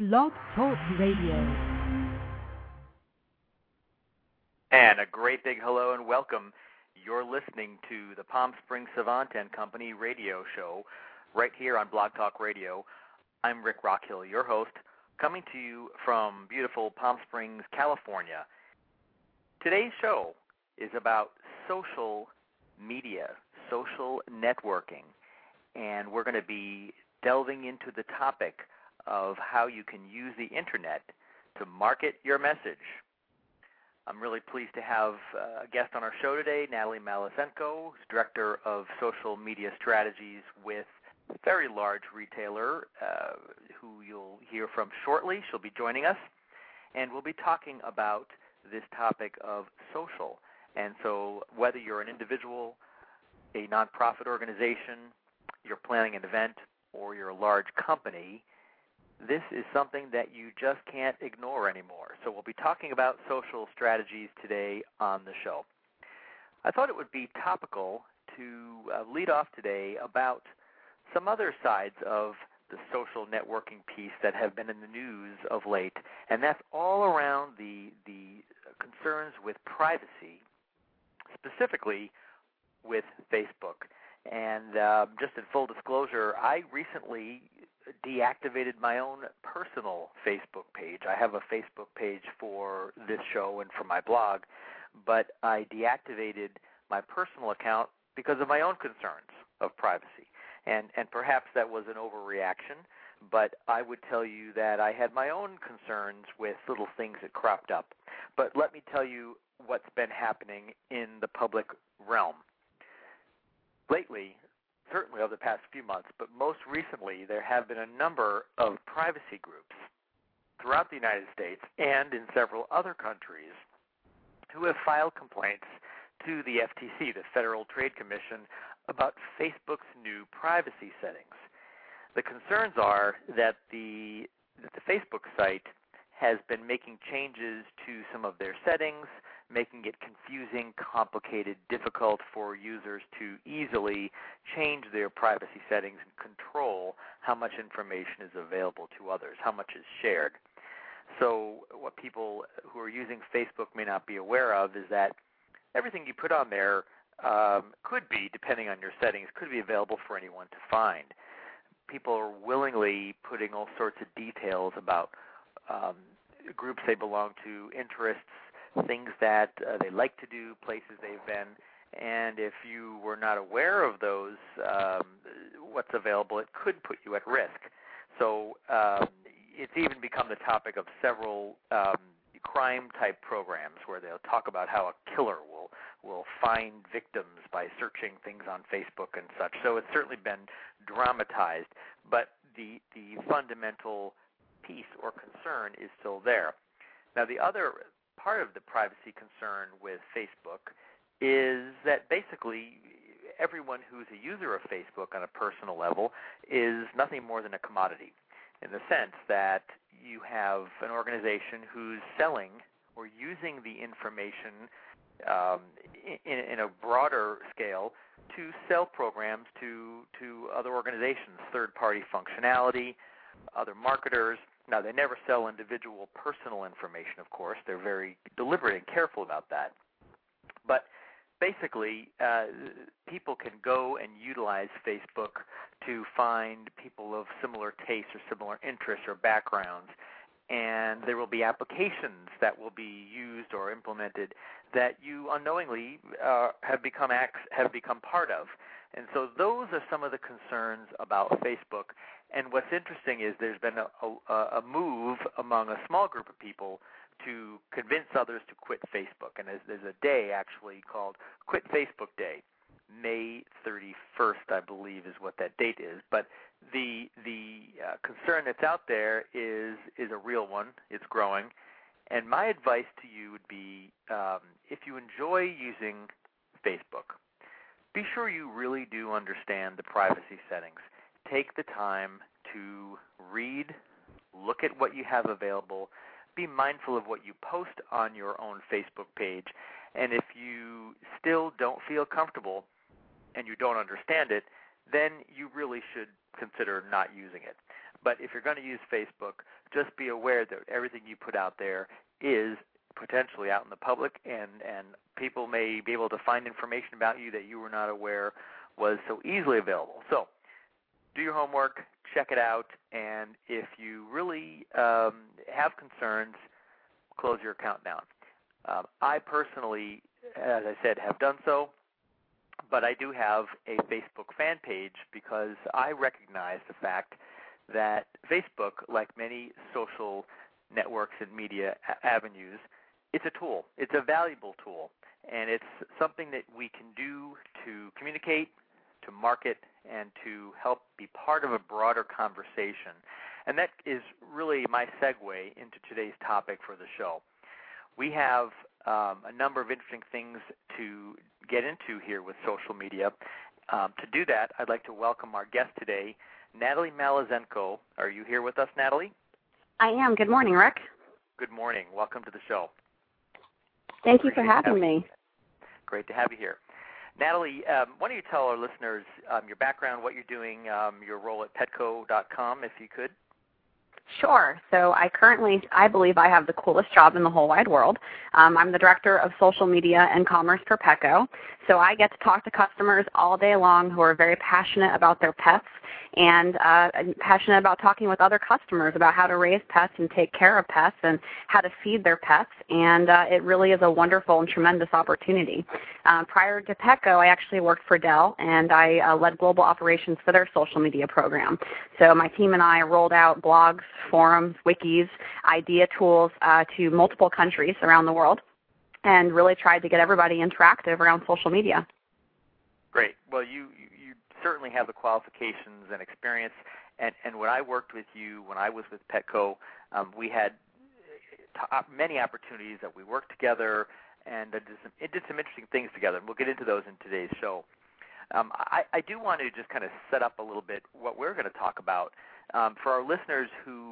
Blog Talk Radio. And a great big hello and welcome. You're listening to the Palm Springs Savant and Company radio show right here on Blog Talk Radio. I'm Rick Rockhill, your host, coming to you from beautiful Palm Springs, California. Today's show is about social media, social networking, and we're going to be delving into the topic of how you can use the internet to market your message. I'm really pleased to have a guest on our show today, Natalie Malisenko, who's Director of Social Media Strategies with a very large retailer who you'll hear from shortly. She'll be joining us, and we'll be talking about this topic of social. And so whether you're an individual, a nonprofit organization, you're planning an event, or you're a large company, this is something that you just can't ignore anymore. So we'll be talking about social strategies today on the show. I thought it would be topical to lead off today about some other sides of the social networking piece that have been in the news of late, and that's all around the concerns with privacy, specifically with Facebook. And just in full disclosure, I recently deactivated my own personal Facebook page. I have a Facebook page for this show and for my blog, but I deactivated my personal account because of my own concerns of privacy. And perhaps that was an overreaction, but I would tell you that I had my own concerns with little things that cropped up. But let me tell you what's been happening in the public realm. Lately, certainly over the past few months, but most recently, there have been a number of privacy groups throughout the United States and in several other countries who have filed complaints to the FTC, the Federal Trade Commission, about Facebook's new privacy settings. The concerns are that the Facebook site has been making changes to some of their settings, making it confusing, complicated, difficult for users to easily change their privacy settings and control how much information is available to others, how much is shared. So what people who are using Facebook may not be aware of is that everything you put on there could be, depending on your settings, could be available for anyone to find. People are willingly putting all sorts of details about groups they belong to, interests, things that they like to do, places they've been, and if you were not aware of those, what's available, it could put you at risk. So it's even become the topic of several crime-type programs where they'll talk about how a killer will find victims by searching things on Facebook and such. So it's certainly been dramatized, but the fundamental piece or concern is still there. Now, the other part of the privacy concern with Facebook is that basically everyone who's a user of Facebook on a personal level is nothing more than a commodity, in the sense that you have an organization who's selling or using the information in a broader scale to sell programs to other organizations, third-party functionality, other marketers. Now, they never sell individual personal information, of course. They're very deliberate and careful about that. But basically, people can go and utilize Facebook to find people of similar tastes or similar interests or backgrounds, and there will be applications that will be used or implemented that you unknowingly have become part of. And so those are some of the concerns about Facebook. And what's interesting is there's been a move among a small group of people to convince others to quit Facebook. And there's a day actually called Quit Facebook Day. May 31st, I believe, is what that date is. But the concern that's out there is a real one. It's growing. And my advice to you would be, if you enjoy using Facebook, be sure you really do understand the privacy settings. Take the time to read, look at what you have available, be mindful of what you post on your own Facebook page, and if you still don't feel comfortable and you don't understand it, then you really should consider not using it. But if you're going to use Facebook, just be aware that everything you put out there is potentially out in the public, and people may be able to find information about you that you were not aware was so easily available. So do your homework, check it out, and if you really have concerns, close your account down. I personally, as I said, have done so, but I do have a Facebook fan page because I recognize the fact that Facebook, like many social networks and media avenues, it's a tool. It's a valuable tool, and it's something that we can do to communicate, to market, and to help be part of a broader conversation. And that is really my segue into today's topic for the show. We have a number of interesting things to get into here with social media. To do that, I'd like to welcome our guest today, Natalie Malazenko. Are you here with us, Natalie? I am. Good morning, Rick. Good morning. Welcome to the show. Thank you for having me. Great to have you here. Natalie, why don't you tell our listeners your background, what you're doing, your role at Petco.com, if you could? Sure. So I believe I have the coolest job in the whole wide world. I'm the Director of Social Media and Commerce for Petco. So I get to talk to customers all day long who are very passionate about their pets and passionate about talking with other customers about how to raise pets and take care of pets and how to feed their pets. And it really is a wonderful and tremendous opportunity. Prior to Petco, I actually worked for Dell, and I led global operations for their social media program. So my team and I rolled out blogs, forums, wikis, idea tools to multiple countries around the world, and really tried to get everybody interactive around social media. Great. Well, you certainly have the qualifications and experience, and when I worked with you, when I was with Petco, we had many opportunities that we worked together and did some interesting things together. We'll get into those in today's show. I do want to just kind of set up a little bit what we're going to talk about. For our listeners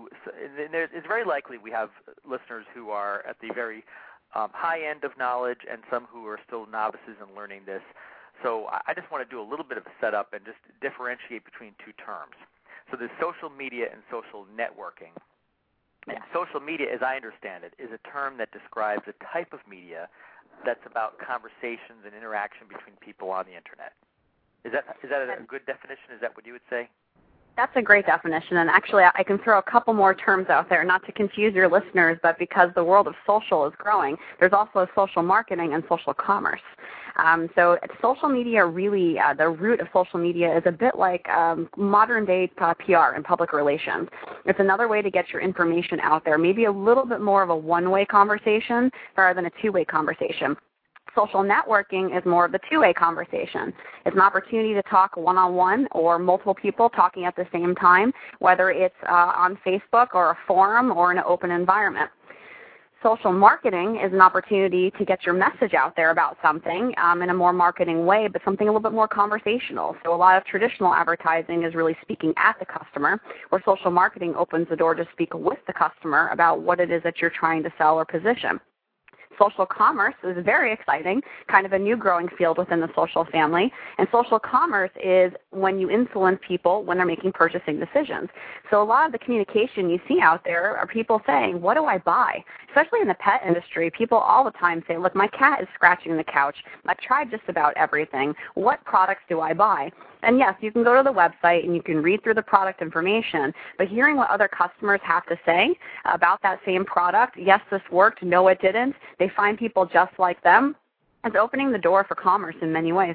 it's very likely we have listeners who are at the very high end of knowledge and some who are still novices in learning this. So I just want to do a little bit of a setup and just differentiate between two terms. So there's social media and social networking. And social media, as I understand it, is a term that describes a type of media that's about conversations and interaction between people on the Internet. Is that a good definition? Is that what you would say? That's a great definition, and actually I can throw a couple more terms out there, not to confuse your listeners, but because the world of social is growing, there's also social marketing and social commerce. So social media really, the root of social media is a bit like modern-day PR and public relations. It's another way to get your information out there, maybe a little bit more of a one-way conversation rather than a two-way conversation. Social networking is more of the two-way conversation. It's an opportunity to talk one-on-one or multiple people talking at the same time, whether it's on Facebook or a forum or in an open environment. Social marketing is an opportunity to get your message out there about something in a more marketing way, but something a little bit more conversational. So a lot of traditional advertising is really speaking at the customer, where social marketing opens the door to speak with the customer about what it is that you're trying to sell or position. Social commerce is very exciting, kind of a new growing field within the social family. And social commerce is when you influence people when they're making purchasing decisions. So a lot of the communication you see out there are people saying, what do I buy? Especially in the pet industry, people all the time say, look, my cat is scratching the couch. I've tried just about everything. What products do I buy? And yes, you can go to the website and you can read through the product information, but hearing what other customers have to say about that same product, yes, this worked, no, it didn't, they find people just like them, it's opening the door for commerce in many ways.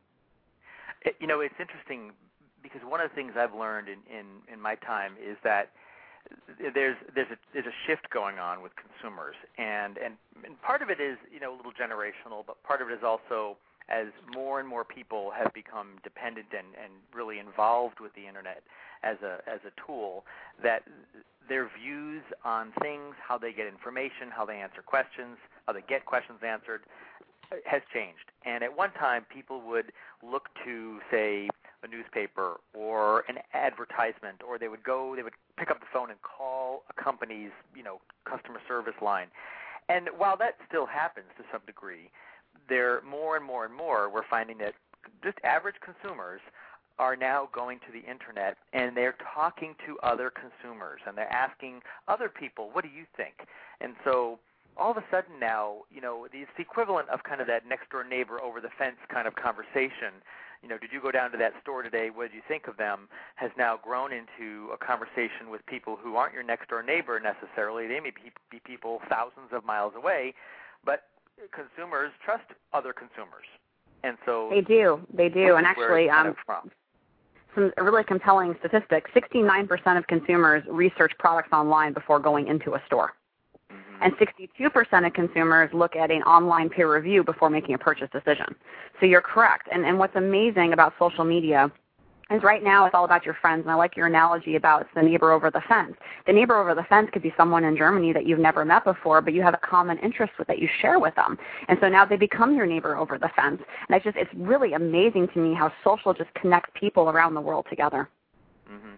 It's interesting because one of the things I've learned in my time is that there's a shift going on with consumers, and part of it is a little generational, but part of it is also as more and more people have become dependent and really involved with the Internet as a tool, that their views on things, how they get information, how they answer questions, how they get questions answered, has changed. And at one time, people would look to, say, a newspaper or an advertisement, or they would pick up the phone and call a company's, customer service line. And while that still happens to some degree, there more and more and more we're finding that just average consumers are now going to the internet and they're talking to other consumers and they're asking other people, what do you think? And so all of a sudden now, it's the equivalent of kind of that next door neighbor over the fence kind of conversation. Did you go down to that store today? What did you think of them? Has now grown into a conversation with people who aren't your next door neighbor necessarily. They may be people thousands of miles away, but consumers trust other consumers. And so they do. And actually, some really compelling statistics, 69% of consumers research products online before going into a store. And 62% of consumers look at an online peer review before making a purchase decision. So you're correct. And what's amazing about social media is right now it's all about your friends. And I like your analogy about it's the neighbor over the fence. The neighbor over the fence could be someone in Germany that you've never met before, but you have a common interest with that you share with them. And so now they become your neighbor over the fence. And it's really amazing to me how social just connects people around the world together. Mm-hmm.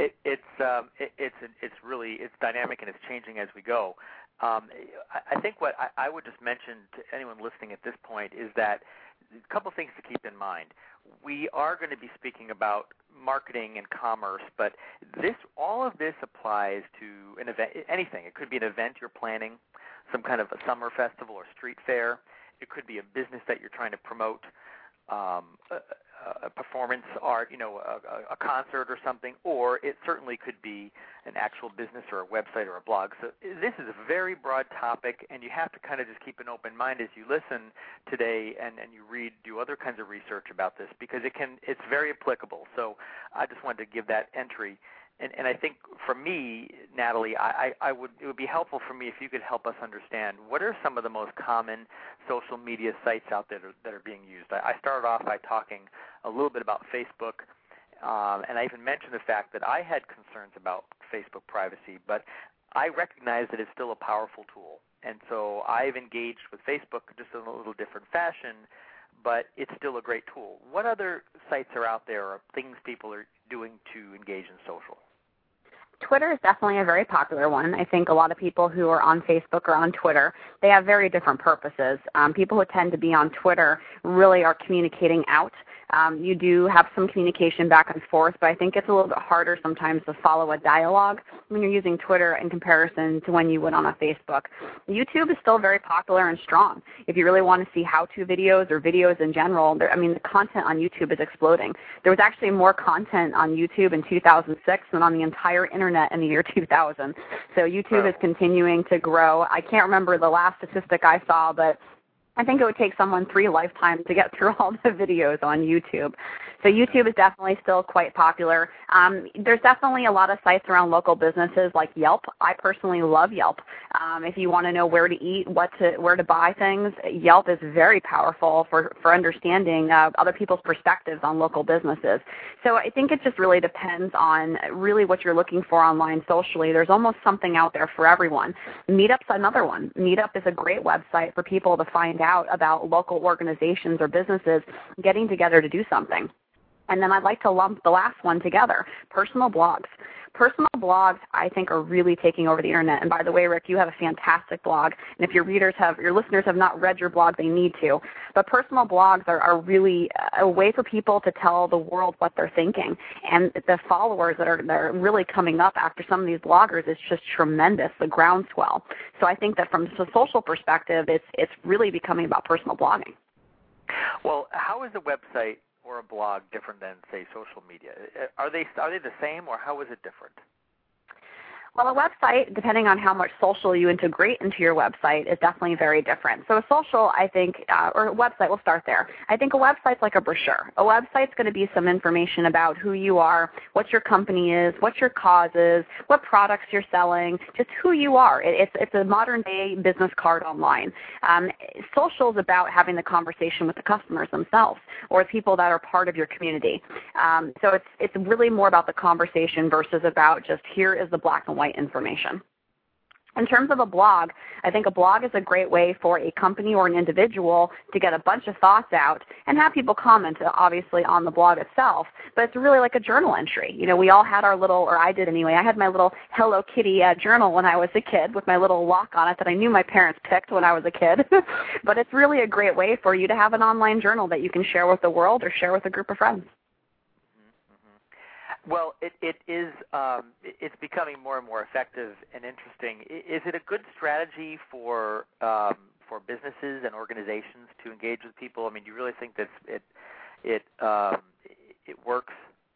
It's dynamic and it's changing as we go. I think what I would just mention to anyone listening at this point is that a couple things to keep in mind. We are going to be speaking about marketing and commerce, but all of this applies to an event, anything. It could be an event you're planning, some kind of a summer festival or street fair. It could be a business that you're trying to promote, a performance art, a concert or something, or it certainly could be an actual business or a website or a blog. So this is a very broad topic, and you have to kind of just keep an open mind as you listen today and you do other kinds of research about this because it's very applicable. So I just wanted to give that entry. And I think for me, Natalie, it would be helpful for me if you could help us understand what are some of the most common social media sites out there that are being used. I started off by talking a little bit about Facebook, and I even mentioned the fact that I had concerns about Facebook privacy, but I recognize that it's still a powerful tool. And so I've engaged with Facebook just in a little different fashion, but it's still a great tool. What other sites are out there or things people are doing to engage in social? Twitter is definitely a very popular one. I think a lot of people who are on Facebook or on Twitter, they have very different purposes. People who tend to be on Twitter really are communicating out. You do have some communication back and forth, but I think it's a little bit harder sometimes to follow a dialogue when you're using Twitter in comparison to when you would on a Facebook. YouTube is still very popular and strong. If you really want to see how-to videos or videos in general, the content on YouTube is exploding. There was actually more content on YouTube in 2006 than on the entire internet in the year 2000. So YouTube is continuing to grow. I can't remember the last statistic I saw, but I think it would take someone 3 lifetimes to get through all the videos on YouTube. So YouTube is definitely still quite popular. There's definitely a lot of sites around local businesses like Yelp. I personally love Yelp. If you want to know where to eat, where to buy things, Yelp is very powerful for understanding other people's perspectives on local businesses. So I think it just really depends on really what you're looking for online socially. There's almost something out there for everyone. Meetup's another one. Meetup is a great website for people to find out about local organizations or businesses getting together to do something. And then I'd like to lump the last one together, personal blogs. Personal blogs, I think, are really taking over the internet. And by the way, Rick, you have a fantastic blog. And if your listeners have not read your blog, they need to. But personal blogs are really a way for people to tell the world what they're thinking. And the followers that are really coming up after some of these bloggers is just tremendous, the groundswell. So I think that from a social perspective, it's really becoming about personal blogging. Well, how is a website or a blog different than, say, social media? Are they the same, or how is it different? Well, a website, depending on how much social you integrate into your website, is definitely very different. So a social, I think, or a website, we'll start there. I think a website's like a brochure. A website's going to be some information about who you are, what your company is, what your cause is, what products you're selling, just who you are. It's a modern-day business card online. Social is about having the conversation with the customers themselves or people that are part of your community. So it's really more about the conversation versus about just here is the black and white information. In terms of a blog, I think a blog is a great way for a company or an individual to get a bunch of thoughts out and have people comment, obviously, on the blog itself. But it's really like a journal entry. We all had our little, or I did anyway, I had my little Hello Kitty journal when I was a kid with my little lock on it that I knew my parents picked when I was a kid. But it's really a great way for you to have an online journal that you can share with the world or share with a group of friends. Well, it is. It's becoming more and more effective and interesting. Is it a good strategy for businesses and organizations to engage with people? I mean, do you really think that it works?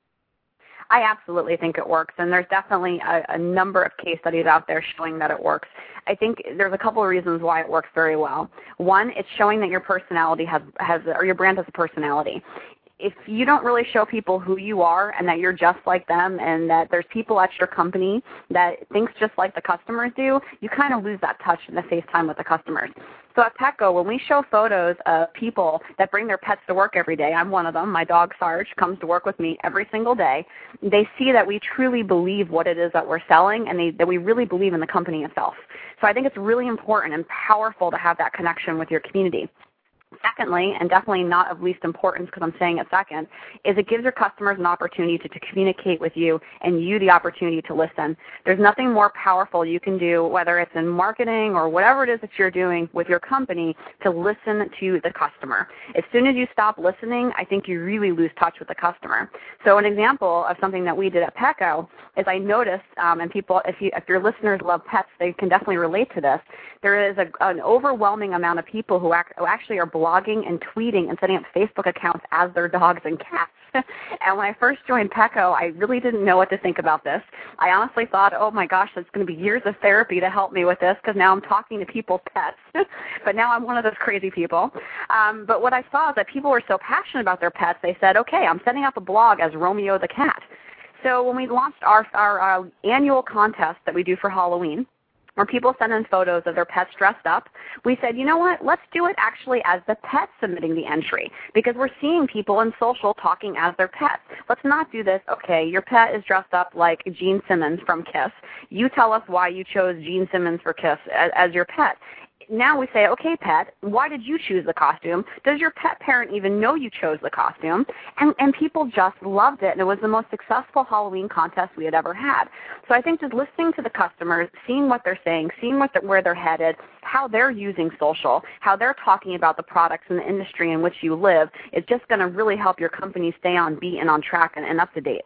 I absolutely think it works, and there's definitely a number of case studies out there showing that it works. I think there's a couple of reasons why it works very well. One, it's showing that your personality or your brand has a personality. If you don't really show people who you are and that you're just like them and that there's people at your company that thinks just like the customers do, you kind of lose that touch in the face time with the customers. So at Petco, when we show photos of people that bring their pets to work every day, I'm one of them, my dog Sarge comes to work with me every single day, they see that we truly believe what it is that we're selling and that we really believe in the company itself. So I think it's really important and powerful to have that connection with your community. Secondly, and definitely not of least importance because I'm saying it second, is it gives your customers an opportunity to communicate with you and you the opportunity to listen. There's nothing more powerful you can do, whether it's in marketing or whatever it is that you're doing with your company, to listen to the customer. As soon as you stop listening, I think you really lose touch with the customer. So an example of something that we did at Petco is I noticed, and people, if your listeners love pets, they can definitely relate to this, there is an overwhelming amount of people who actually are blogging and tweeting and setting up Facebook accounts as their dogs and cats. And when I first joined Petco, I really didn't know what to think about this. I honestly thought, oh my gosh, it's going to be years of therapy to help me with this because now I'm talking to people's pets. But now I'm one of those crazy people. But what I saw is that people were so passionate about their pets, they said, okay, I'm setting up a blog as Romeo the cat. So when we launched our annual contest that we do for Halloween, where people send in photos of their pets dressed up, we said, you know what, let's do it actually as the pet submitting the entry, because we're seeing people in social talking as their pets. Let's not do this, okay, your pet is dressed up like Gene Simmons from Kiss. You tell us why you chose Gene Simmons for Kiss as your pet. Now we say, okay, pet, why did you choose the costume? Does your pet parent even know you chose the costume? And people just loved it, and it was the most successful Halloween contest we had ever had. So I think just listening to the customers, seeing what they're saying, seeing where they're headed, how they're using social, how they're talking about the products and the industry in which you live is just going to really help your company stay on beat and on track and up to date.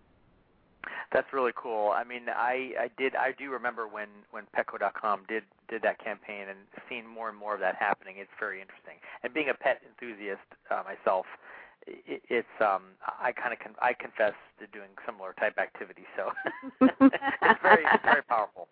That's really cool. I mean, I do remember when Petco.com did that campaign and seeing more and more of that happening. It's very interesting. And being a pet enthusiast myself, I confess to doing similar type activities. So it's very powerful.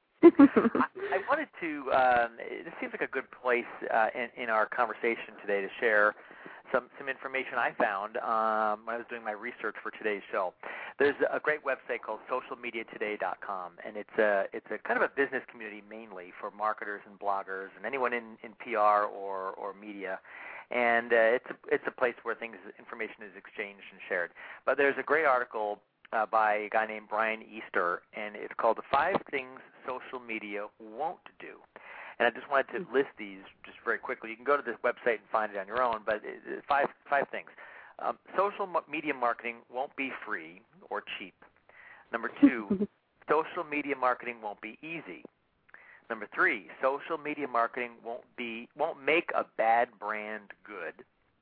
I wanted to. This seems like a good place in our conversation today to share some information I found when I was doing my research for today's show. There's a great website called socialmediatoday.com, and it's a kind of a business community mainly for marketers and bloggers and anyone in PR or media. And it's a place where information is exchanged and shared. But there's a great article by a guy named Brian Easter, and it's called The 5 Things Social Media Won't Do. And I just wanted to list these just very quickly. You can go to this website and find it on your own, but five things. Social media marketing won't be free or cheap. Number 2, social media marketing won't be easy. Number 3, social media marketing won't make a bad brand good.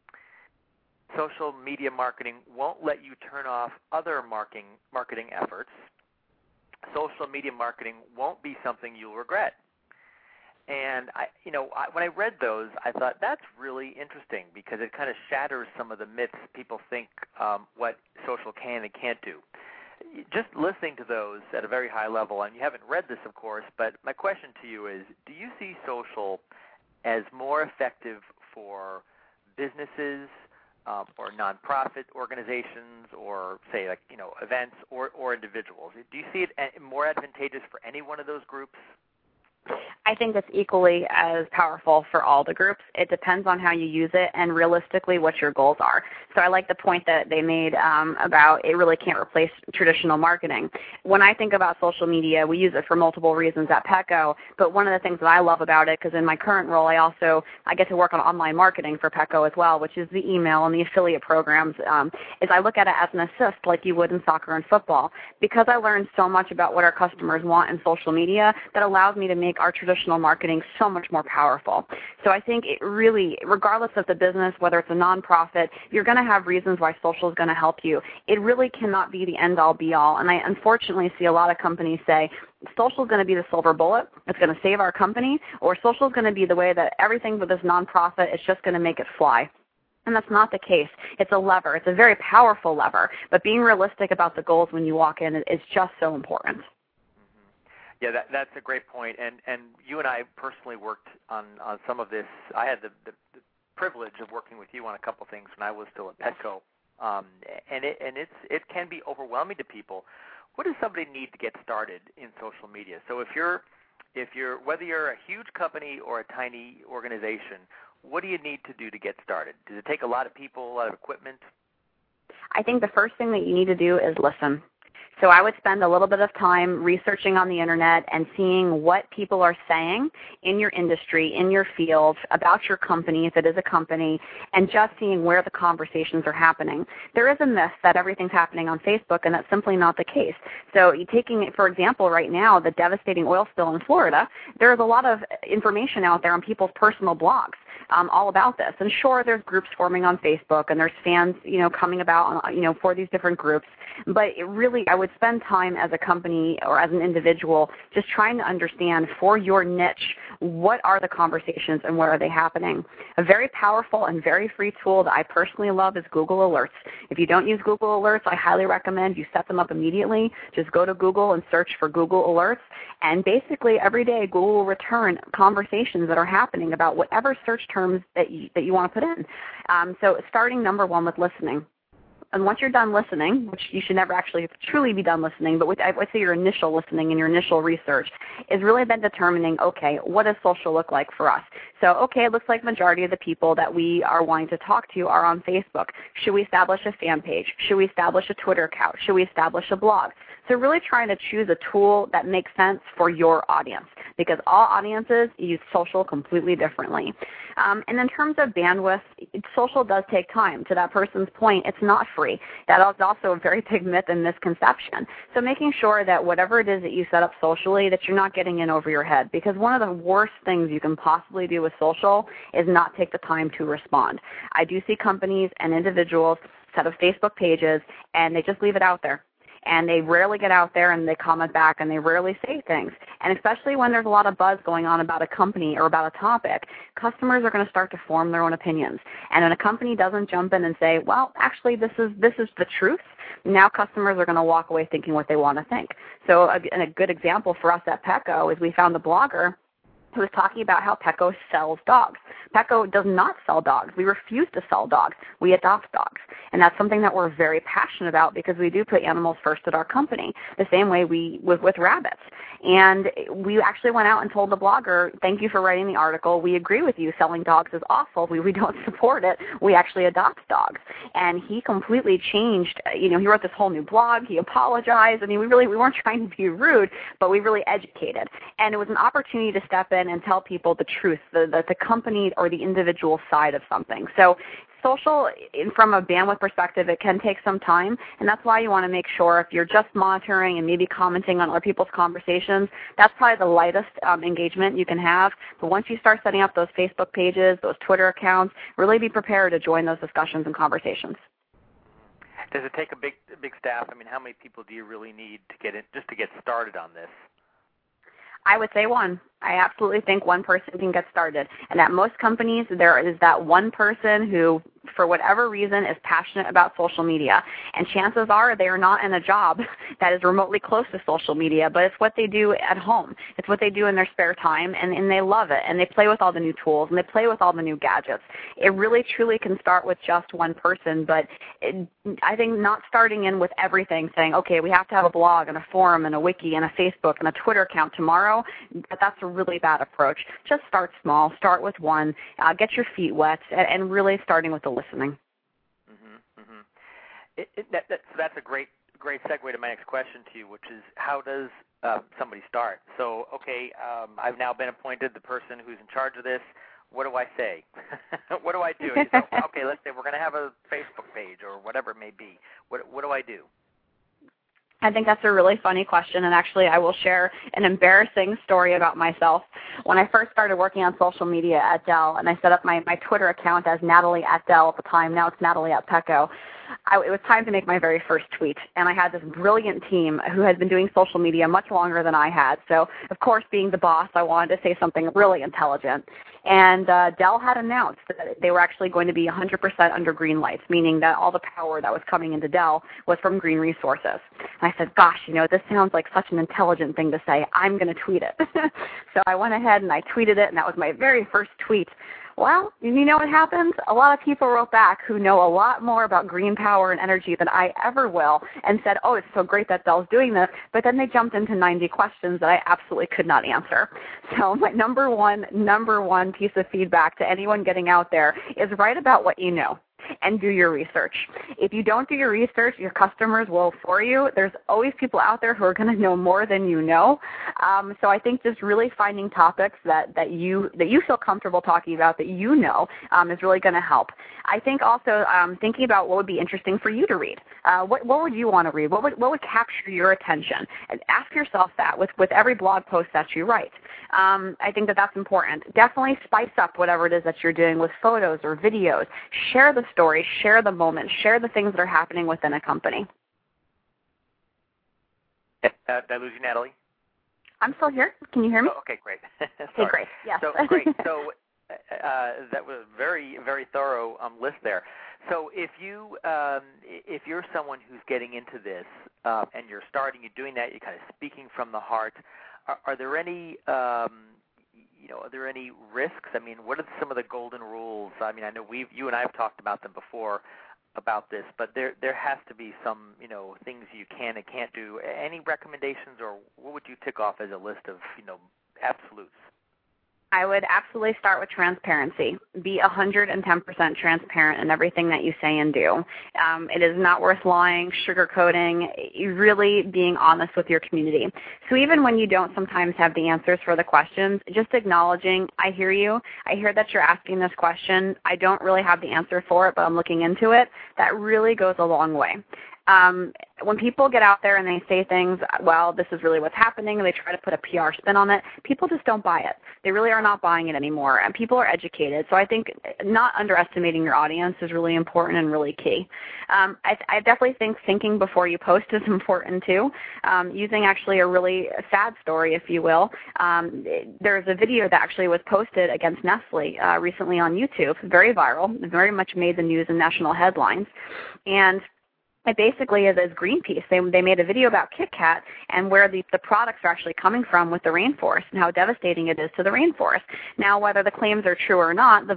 Social media marketing won't let you turn off other marketing efforts. Social media marketing won't be something you'll regret. And when I read those, I thought that's really interesting because it kind of shatters some of the myths people think what social can and can't do. Just listening to those at a very high level, and you haven't read this, of course, but my question to you is, do you see social as more effective for businesses or nonprofit organizations or, say, events or individuals? Do you see it more advantageous for any one of those groups? I think it's equally as powerful for all the groups. It depends on how you use it and realistically what your goals are. So I like the point that they made about it really can't replace traditional marketing. When I think about social media, we use it for multiple reasons at Petco, but one of the things that I love about it, because in my current role I get to work on online marketing for Petco as well, which is the email and the affiliate programs, is I look at it as an assist like you would in soccer and football. Because I learned so much about what our customers want in social media, that allows me to make our traditional traditional marketing so much more powerful. So I think it really, regardless of the business, whether it's a nonprofit, you're going to have reasons why social is going to help you. It really cannot be the end-all, be-all. And I unfortunately see a lot of companies say, social is going to be the silver bullet, it's going to save our company, or social is going to be the way that everything with this nonprofit is just going to make it fly. And that's not the case. It's a lever. It's a very powerful lever. But being realistic about the goals when you walk in is just so important. Yeah, that's a great point. And you and I personally worked on some of this. I had the privilege of working with you on a couple things when I was still at Petco. And it can be overwhelming to people. What does somebody need to get started in social media? So if you're whether you're a huge company or a tiny organization, what do you need to do to get started? Does it take a lot of people, a lot of equipment? I think the first thing that you need to do is listen. So I would spend a little bit of time researching on the internet and seeing what people are saying in your industry, in your field, about your company, if it is a company, and just seeing where the conversations are happening. There is a myth that everything's happening on Facebook, and that's simply not the case. So taking it, for example, right now, the devastating oil spill in Florida, there's a lot of information out there on people's personal blogs all about this. And sure, there's groups forming on Facebook, and there's fans, coming about, for these different groups. But it really, I would spend time as a company or as an individual just trying to understand for your niche, what are the conversations and where are they happening. A very powerful and very free tool that I personally love is Google Alerts. If you don't use Google Alerts, I highly recommend you set them up immediately. Just go to Google and search for Google Alerts. And basically every day Google will return conversations that are happening about whatever search terms that you want to put in. So starting number one with listening. And once you're done listening, which you should never actually truly be done listening, but I would say your initial listening and your initial research is really then determining, okay, what does social look like for us? So, okay, it looks like majority of the people that we are wanting to talk to are on Facebook. Should we establish a fan page? Should we establish a Twitter account? Should we establish a blog? So really trying to choose a tool that makes sense for your audience, because all audiences use social completely differently. And in terms of bandwidth, social does take time. To that person's point, it's not free. That is also a very big myth and misconception. So making sure that whatever it is that you set up socially, that you're not getting in over your head, because one of the worst things you can possibly do with social is not take the time to respond. I do see companies and individuals set up Facebook pages, and they just leave it out there. And they rarely get out there and they comment back and they rarely say things. And especially when there's a lot of buzz going on about a company or about a topic, customers are going to start to form their own opinions. And when a company doesn't jump in and say, well, actually this is the truth, now customers are going to walk away thinking what they want to think. So a good example for us at Petco is we found a blogger who was talking about how Petco sells dogs. Petco does not sell dogs. We refuse to sell dogs. We adopt dogs. And that's something that we're very passionate about because we do put animals first at our company, the same way we with rabbits. And we actually went out and told the blogger, thank you for writing the article. We agree with you. Selling dogs is awful. We don't support it. We actually adopt dogs. And he completely changed. He wrote this whole new blog. He apologized. I mean, we weren't trying to be rude, but we really educated. And it was an opportunity to step in and tell people the truth, the company or the individual side of something. So social, from a bandwidth perspective, it can take some time, and that's why you want to make sure if you're just monitoring and maybe commenting on other people's conversations, that's probably the lightest engagement you can have. But once you start setting up those Facebook pages, those Twitter accounts, really be prepared to join those discussions and conversations. Does it take a big staff? I mean, how many people do you really need to get in, just to get started on this? I would say one. I absolutely think one person can get started. And at most companies, there is that one person who, for whatever reason, is passionate about social media. And chances are they are not in a job that is remotely close to social media, but it's what they do at home. It's what they do in their spare time, and they love it. And they play with all the new tools, and they play with all the new gadgets. It really, truly can start with just one person, but I think not starting in with everything, saying, okay, we have to have a blog and a forum and a wiki and a Facebook and a Twitter account tomorrow, that's a really bad approach. Just start small. Start with one. Get your feet wet, and really starting with the listening. So that's a great segue to my next question to you, which is how does somebody start? So, okay, I've now been appointed the person who's in charge of this. What do I say? What do I do? So, okay, let's say we're going to have a Facebook page or whatever it may be. What do I do? I think that's a really funny question, and actually I will share an embarrassing story about myself. When I first started working on social media at Dell, and I set up my Twitter account as Natalie at Dell at the time, now it's Natalie at Pecco, it was time to make my very first tweet. And I had this brilliant team who had been doing social media much longer than I had. So, of course, being the boss, I wanted to say something really intelligent. And Dell had announced that they were actually going to be 100% under green lights, meaning that all the power that was coming into Dell was from green resources. And I said, gosh, this sounds like such an intelligent thing to say. I'm going to tweet it. So I went ahead and I tweeted it, and that was my very first tweet. Well, you know what happened? A lot of people wrote back who know a lot more about green power and energy than I ever will and said, oh, it's so great that Dell's doing this, but then they jumped into 90 questions that I absolutely could not answer. So my number one piece of feedback to anyone getting out there is write about what you know and do your research. If you don't do your research, your customers will for you. There's always people out there who are going to know more than you know. So I think just really finding topics that you feel comfortable talking about that you know is really going to help. I think also thinking about what would be interesting for you to read. What would you want to read? What would capture your attention? And ask yourself that with every blog post that you write. I think that's important. Definitely spice up whatever it is that you're doing with photos or videos. Share the story, share the moment, share the things that are happening within a company. Did I lose you, Natalie? I'm still here. Can you hear me? Oh, okay, great. Okay, great. Yes. So great. So that was a very, very thorough list there. So if you're someone who's getting into this and you're doing that, you're kind of speaking from the heart. Are there any are there any risks? I mean, what are some of the golden rules? I mean, I know you and I have talked about them before about this, but there has to be some things you can and can't do. Any recommendations, or what would you tick off as a list of absolutes? I would absolutely start with transparency. Be 110% transparent in everything that you say and do. It is not worth lying, sugarcoating, really being honest with your community. So even when you don't sometimes have the answers for the questions, just acknowledging, I hear you. I hear that you're asking this question. I don't really have the answer for it, but I'm looking into it. That really goes a long way. When people get out there and they say things, well, this is really what's happening, and they try to put a PR spin on it, people just don't buy it. They really are not buying it anymore, and people are educated. So I think not underestimating your audience is really important and really key. I definitely think thinking before you post is important too. Using actually a really sad story, if you will. There's a video that actually was posted against Nestle recently on YouTube, very viral, very much made the news and national headlines. And it basically is Greenpeace. They made a video about Kit Kat and where the products are actually coming from with the rainforest and how devastating it is to the rainforest. Now, whether the claims are true or not,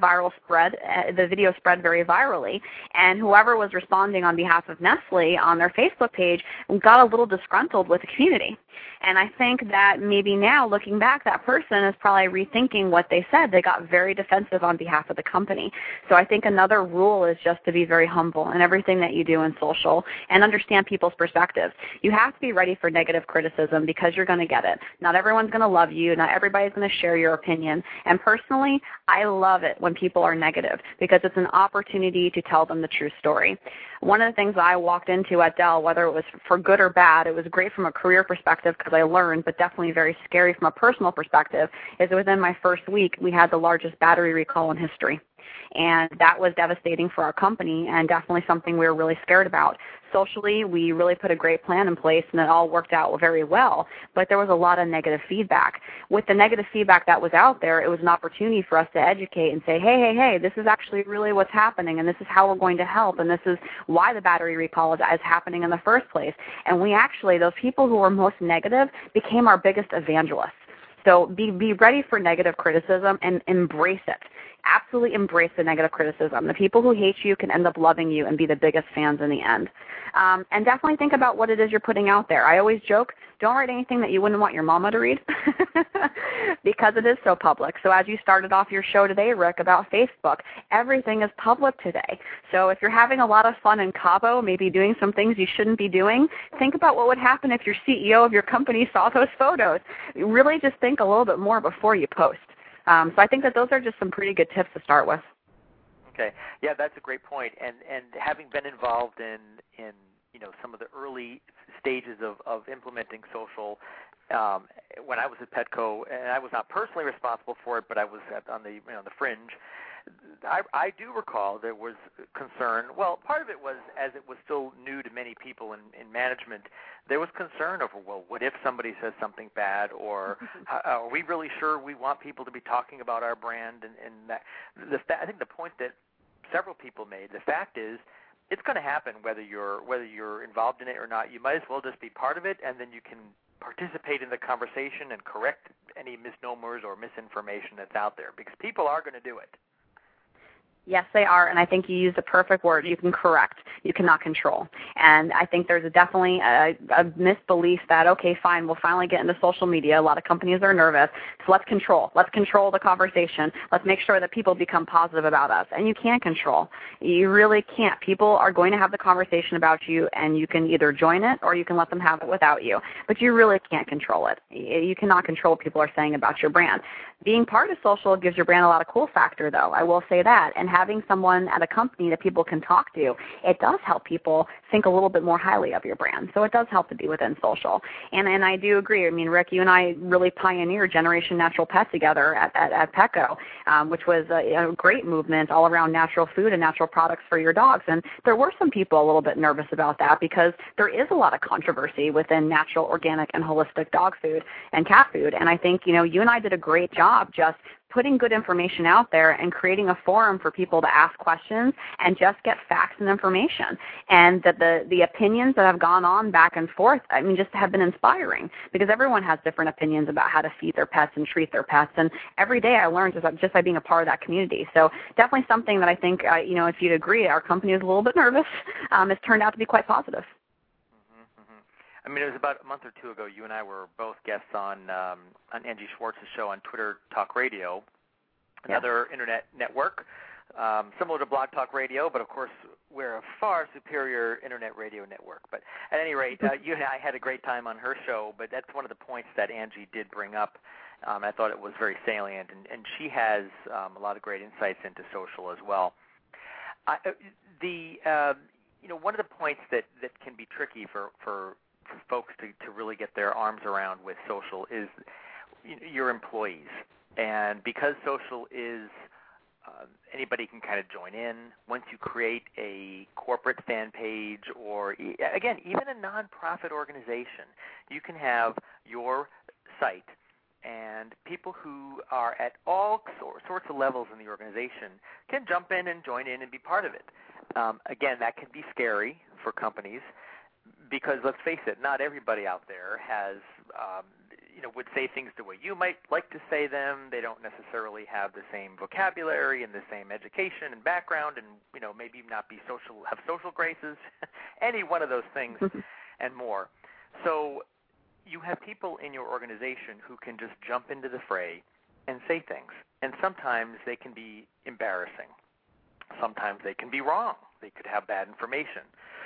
the video spread very virally, and whoever was responding on behalf of Nestle on their Facebook page got a little disgruntled with the community. And I think that maybe now, looking back, that person is probably rethinking what they said. They got very defensive on behalf of the company. So I think another rule is just to be very humble in everything that you do in social and understand people's perspectives. You have to be ready for negative criticism because you're going to get it. Not everyone's going to love you. Not everybody's going to share your opinion. And personally, I love it when people are negative because it's an opportunity to tell them the true story. One of the things I walked into at Dell, whether it was for good or bad, it was great from a career perspective because I learned, but definitely very scary from a personal perspective, is within my first week, we had the largest battery recall in history. And that was devastating for our company and definitely something we were really scared about. Socially, we really put a great plan in place, and it all worked out very well, but there was a lot of negative feedback. With the negative feedback that was out there, it was an opportunity for us to educate and say, hey, this is actually really what's happening, and this is how we're going to help, and this is why the battery recall is happening in the first place. And we actually, those people who were most negative became our biggest evangelists. So be ready for negative criticism and embrace it. Absolutely embrace the negative criticism. The people who hate you can end up loving you and be the biggest fans in the end. And definitely think about what it is you're putting out there. I always joke, don't write anything that you wouldn't want your mama to read because it is so public. So as you started off your show today, Rick, about Facebook, everything is public today. So if you're having a lot of fun in Cabo, maybe doing some things you shouldn't be doing, think about what would happen if your CEO of your company saw those photos. Really just think a little bit more before you post. So I think that those are just some pretty good tips to start with. Okay. Yeah, that's a great point. And having been involved in some of the early stages of implementing social, when I was at Petco, and I was not personally responsible for it, but I was on the the fringe. I do recall there was concern. Well, part of it was, as it was still new to many people in management, there was concern over, well, what if somebody says something bad, or are we really sure we want people to be talking about our brand? And that, I think the point that several people made, the fact is, it's going to happen whether you're involved in it or not. You might as well just be part of it, and then you can participate in the conversation and correct any misnomers or misinformation that's out there, because people are going to do it. Yes, they are, and I think you used the perfect word. You can correct. You cannot control. And I think there's definitely a misbelief that, okay, fine, we'll finally get into social media. A lot of companies are nervous, so let's control. Let's control the conversation. Let's make sure that people become positive about us. And you can't control. You really can't. People are going to have the conversation about you, and you can either join it or you can let them have it without you. But you really can't control it. You cannot control what people are saying about your brand. Being part of social gives your brand a lot of cool factor, though. I will say that. And having someone at a company that people can talk to, it does help people think a little bit more highly of your brand. So it does help to be within social. And I do agree. I mean, Rick, you and I really pioneered Generation Natural Pet together at Petco, which was a great movement all around natural food and natural products for your dogs. And there were some people a little bit nervous about that because there is a lot of controversy within natural, organic, and holistic dog food and cat food. And I think, you and I did a great job just putting good information out there and creating a forum for people to ask questions and just get facts and information. And that the opinions that have gone on back and forth, I mean, just have been inspiring, because everyone has different opinions about how to feed their pets and treat their pets. And every day I learn just by being a part of that community. So definitely something that I think, if you'd agree, our company is a little bit nervous. It's turned out to be quite positive. I mean, it was about a month or two ago. You and I were both guests on Angie Schwartz's show on Twitter Talk Radio, another internet network, similar to Blog Talk Radio, but of course we're a far superior internet radio network. But at any rate, you and I had a great time on her show. But that's one of the points that Angie did bring up. I thought it was very salient, and she has a lot of great insights into social as well. One of the points that can be tricky for folks to really get their arms around with social is your employees. And because social is anybody can kind of join in, once you create a corporate fan page or, again, even a nonprofit organization, you can have your site, and people who are at all sorts of levels in the organization can jump in and join in and be part of it. Again, that can be scary for companies, because let's face it, not everybody out there has, would say things the way you might like to say them. They don't necessarily have the same vocabulary and the same education and background, and maybe not have social graces, any one of those things and more. So you have people in your organization who can just jump into the fray and say things, and sometimes they can be embarrassing. Sometimes they can be wrong. They could have bad information.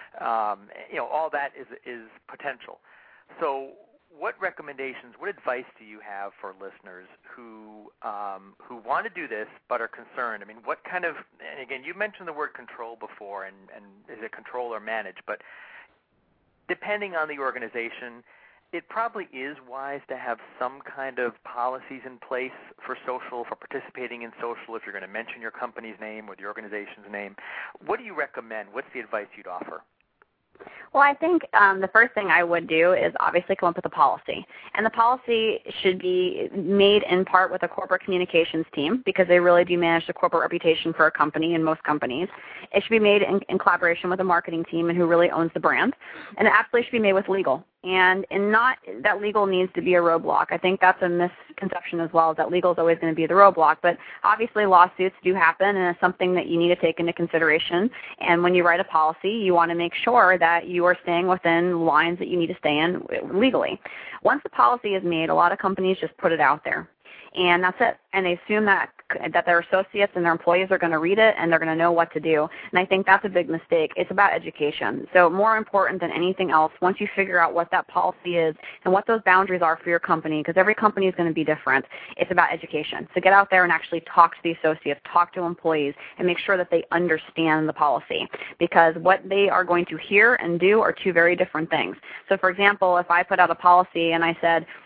All that is potential. So what recommendations, what advice do you have for listeners who want to do this but are concerned? I mean, what kind of, and again, you mentioned the word control before, and is it control or manage? But depending on the organization, it probably is wise to have some kind of policies in place for social, for participating in social, if you're going to mention your company's name or the organization's name. What do you recommend? What's the advice you'd offer? Well, I think the first thing I would do is obviously come up with a policy. And the policy should be made in part with a corporate communications team, because they really do manage the corporate reputation for a company in most companies. It should be made in collaboration with a marketing team and who really owns the brand. And it absolutely should be made with legal. And not that legal needs to be a roadblock. I think that's a misconception as well, is that legal is always going to be the roadblock. But obviously lawsuits do happen, and it's something that you need to take into consideration. And when you write a policy, you want to make sure that you are staying within lines that you need to stay in legally. Once the policy is made, a lot of companies just put it out there. And that's it. And they assume that their associates and their employees are going to read it and they're going to know what to do. And I think that's a big mistake. It's about education. So more important than anything else, once you figure out what that policy is and what those boundaries are for your company, because every company is going to be different, it's about education. So get out there and actually talk to the associates, talk to employees, and make sure that they understand the policy. Because what they are going to hear and do are two very different things. So for example, if I put out a policy and I said,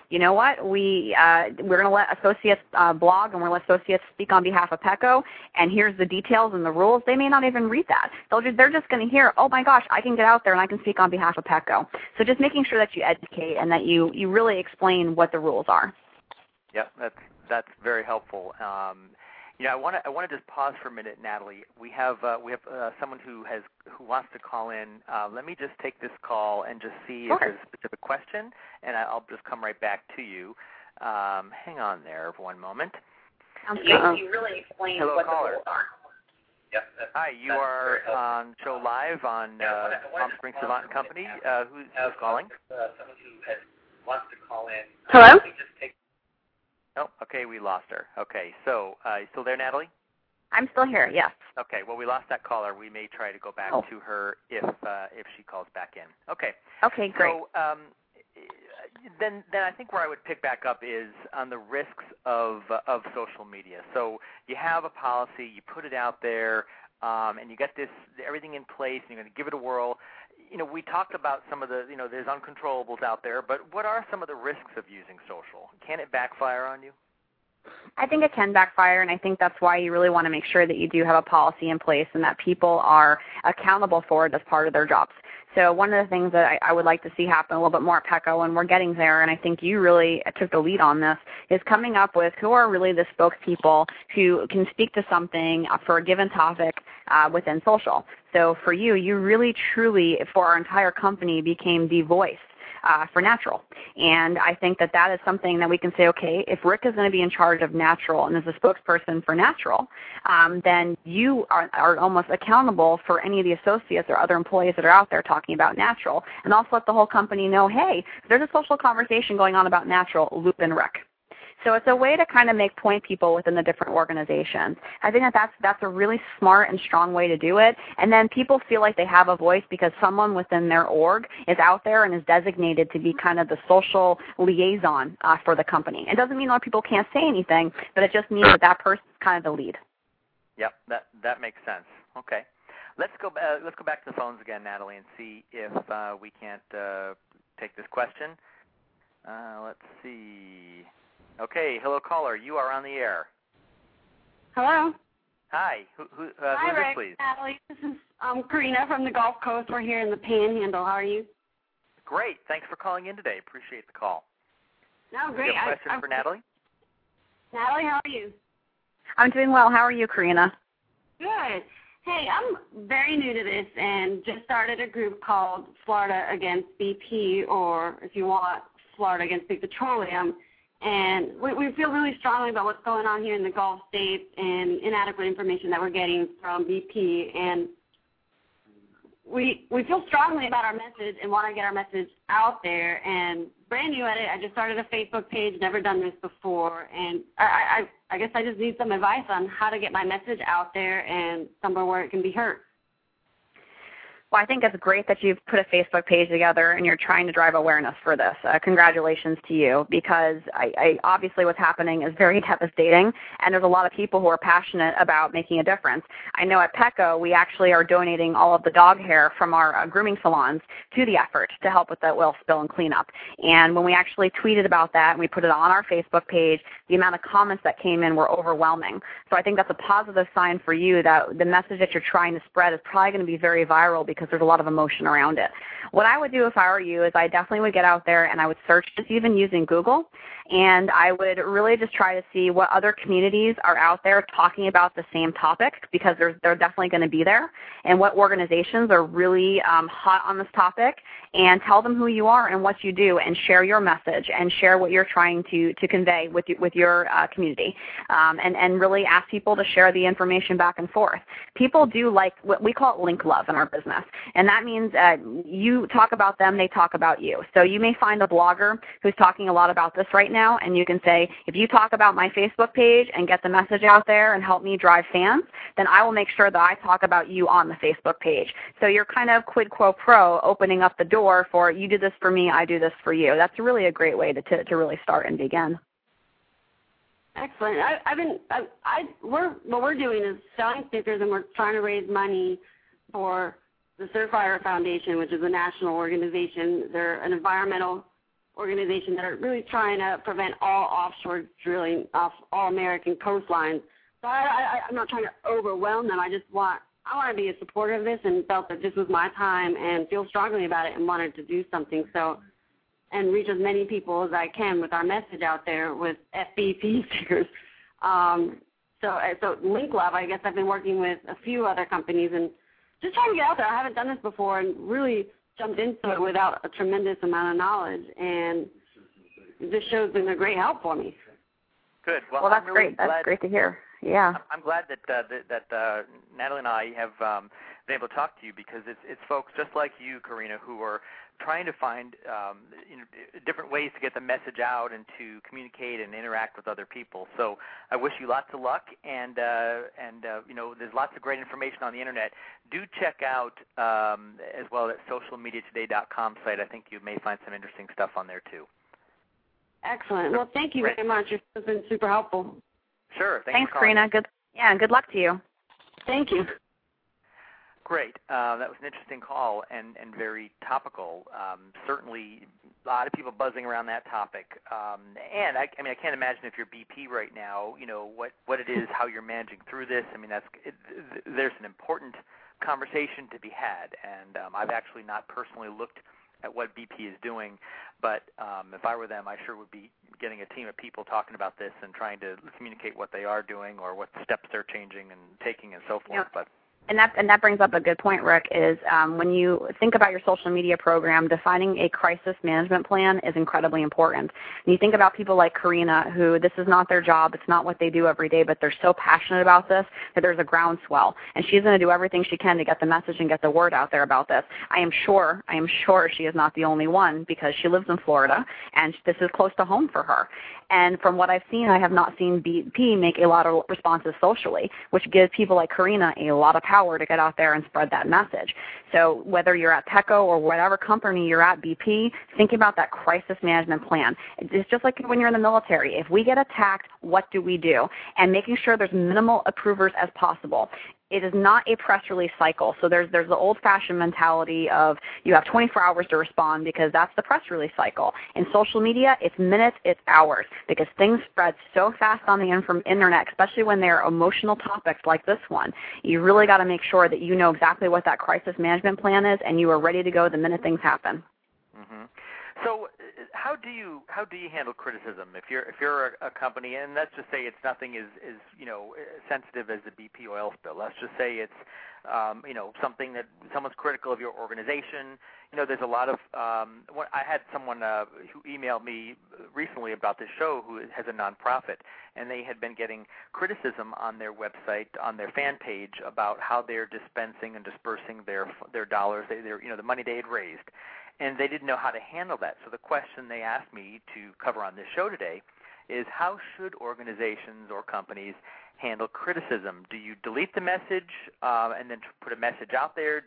you know what, we're going to let associates blog, and we're going to let associates speak on behalf of PECO, and here's the details and the rules. They may not even read that. They're just going to hear, oh my gosh, I can get out there and I can speak on behalf of PECO. So just making sure that you educate and that you really explain what the rules are. Yep, that's very helpful. I want to just pause for a minute, Natalie. We have someone who wants to call in. Let me just take this call and just see if there's a specific question, and I'll just come right back to you. Hang on there for one moment. You really explain what the rules are. Yep. Hi, you are on show live on Palm Springs Savant and Company. Who's calling? Someone who wants to call in. Hello? Oh, okay, we lost her. Okay, so you still there, Natalie? I'm still here, yes. Okay, well, we lost that caller. We may try to go back to her if she calls back in. Okay. Okay, great. So then I think where I would pick back up is on the risks of social media. So you have a policy, you put it out there, and you get everything in place, and you're going to give it a whirl. We talked about some of the, there's uncontrollables out there, but what are some of the risks of using social? Can it backfire on you? I think it can backfire, and I think that's why you really want to make sure that you do have a policy in place and that people are accountable for it as part of their jobs. So one of the things that I would like to see happen a little bit more at PECO, and we're getting there, and I think you really took the lead on this, is coming up with who are really the spokespeople who can speak to something for a given topic within social. So for you really truly, for our entire company, became the voice for natural. And I think that is something that we can say, okay, if Rick is going to be in charge of natural and is a spokesperson for natural, then you are almost accountable for any of the associates or other employees that are out there talking about natural. And also let the whole company know, hey, if there's a social conversation going on about natural, loop in Rick. So it's a way to kind of make point people within the different organizations. I think that's a really smart and strong way to do it. And then people feel like they have a voice because someone within their org is out there and is designated to be kind of the social liaison for the company. It doesn't mean other people can't say anything, but it just means that person's kind of the lead. Yep, that makes sense. Okay. Let's go back to the phones again, Natalie, and see if we can't take this question. Let's see. Okay, hello, caller. You are on the air. Hello. Hi. Who Hi, is this, Rick, please? Natalie. This is Karina from the Gulf Coast. We're here in the Panhandle. How are you? Great. Thanks for calling in today. Appreciate the call. No, great. Do you have a question for Natalie? Natalie, how are you? I'm doing well. How are you, Karina? Good. Hey, I'm very new to this and just started a group called Florida Against BP, or if you want, Florida Against Big Petroleum. And we feel really strongly about what's going on here in the Gulf states and inadequate information that we're getting from BP. And we feel strongly about our message and want to get our message out there. And brand new at it, I just started a Facebook page, never done this before. And I guess I just need some advice on how to get my message out there and somewhere where it can be heard. Well, I think it's great that you've put a Facebook page together and you're trying to drive awareness for this. Congratulations to you, because I obviously what's happening is very devastating, and there's a lot of people who are passionate about making a difference. I know at PECO we actually are donating all of the dog hair from our grooming salons to the effort to help with the oil spill and cleanup. And when we actually tweeted about that and we put it on our Facebook page, the amount of comments that came in were overwhelming. So I think that's a positive sign for you that the message that you're trying to spread is probably going to be very viral, because there's a lot of emotion around it. What I would do if I were you is I definitely would get out there and I would search, just even using Google, and I would really just try to see what other communities are out there talking about the same topic, because they're definitely going to be there, and what organizations are really hot on this topic, and tell them who you are and what you do, and share your message and share what you're trying to convey with your community, and really ask people to share the information back and forth. People do like what we call it link love in our business, and that means you talk about them, they talk about you. So you may find a blogger who's talking a lot about this right now, and you can say, if you talk about my Facebook page and get the message out there and help me drive fans, then I will make sure that I talk about you on the Facebook page. So you're kind of quid pro quo, opening up the door for, you do this for me, I do this for you. That's really a great way to really start and begin. Excellent. What we're doing is selling stickers, and we're trying to raise money for the Surfire Foundation, which is a national organization. They're an environmental organization that are really trying to prevent all offshore drilling off all American coastlines. So I'm not trying to overwhelm them. I want to be a supporter of this, and felt that this was my time and feel strongly about it and wanted to do something. So, and reach as many people as I can with our message out there with FBP stickers. So Link Love, I guess I've been working with a few other companies and just trying to get out there. I haven't done this before and really jumped into it without a tremendous amount of knowledge, and this show's been a great help for me. Good. Well, that's really great. That's great to hear. Yeah. I'm glad that Natalie and I have been able to talk to you, because it's folks just like you, Karina, who are trying to find different ways to get the message out and to communicate and interact with other people. So I wish you lots of luck, and there's lots of great information on the internet. Do check out as well at socialmediatoday.com site. I think you may find some interesting stuff on there too. Excellent. Well, thank you very much. It's been super helpful. Sure. Thanks, Karina. Good luck to you. Thank you. Great. That was an interesting call and very topical. Certainly a lot of people buzzing around that topic. And I can't imagine if you're BP right now, what it is, how you're managing through this. There's an important conversation to be had. And I've actually not personally looked at what BP is doing, but if I were them, I sure would be getting a team of people talking about this and trying to communicate what they are doing or what steps they're changing and taking and so forth. Yeah. And that brings up a good point, Rick, is when you think about your social media program, defining a crisis management plan is incredibly important. And you think about people like Karina, who this is not their job, it's not what they do every day, but they're so passionate about this that there's a groundswell. And she's going to do everything she can to get the message and get the word out there about this. I am sure she is not the only one, because she lives in Florida, and this is close to home for her. And from what I've seen, I have not seen BP make a lot of responses socially, which gives people like Karina a lot of power to get out there and spread that message. So whether you're at PECO or whatever company you're at, BP, think about that crisis management plan. It's just like when you're in the military. If we get attacked, what do we do? And making sure there's minimal approvers as possible. It is not a press release cycle. So there's the old-fashioned mentality of you have 24 hours to respond, because that's the press release cycle. In social media, it's minutes, it's hours, because things spread so fast on the internet, especially when they're emotional topics like this one. You really got to make sure that you know exactly what that crisis management plan is, and you are ready to go the minute things happen. Mm-hmm. So how do you handle criticism if you're a company, and let's just say it's nothing as sensitive as the BP oil spill. Let's just say it's something that someone's critical of your organization. There's a lot of I had someone who emailed me recently about this show who has a nonprofit, and they had been getting criticism on their website, on their fan page, about how they're dispensing and dispersing their dollars, the money they had raised. And they didn't know how to handle that. So the question they asked me to cover on this show today is, how should organizations or companies handle criticism? Do you delete the message and then put a message out there?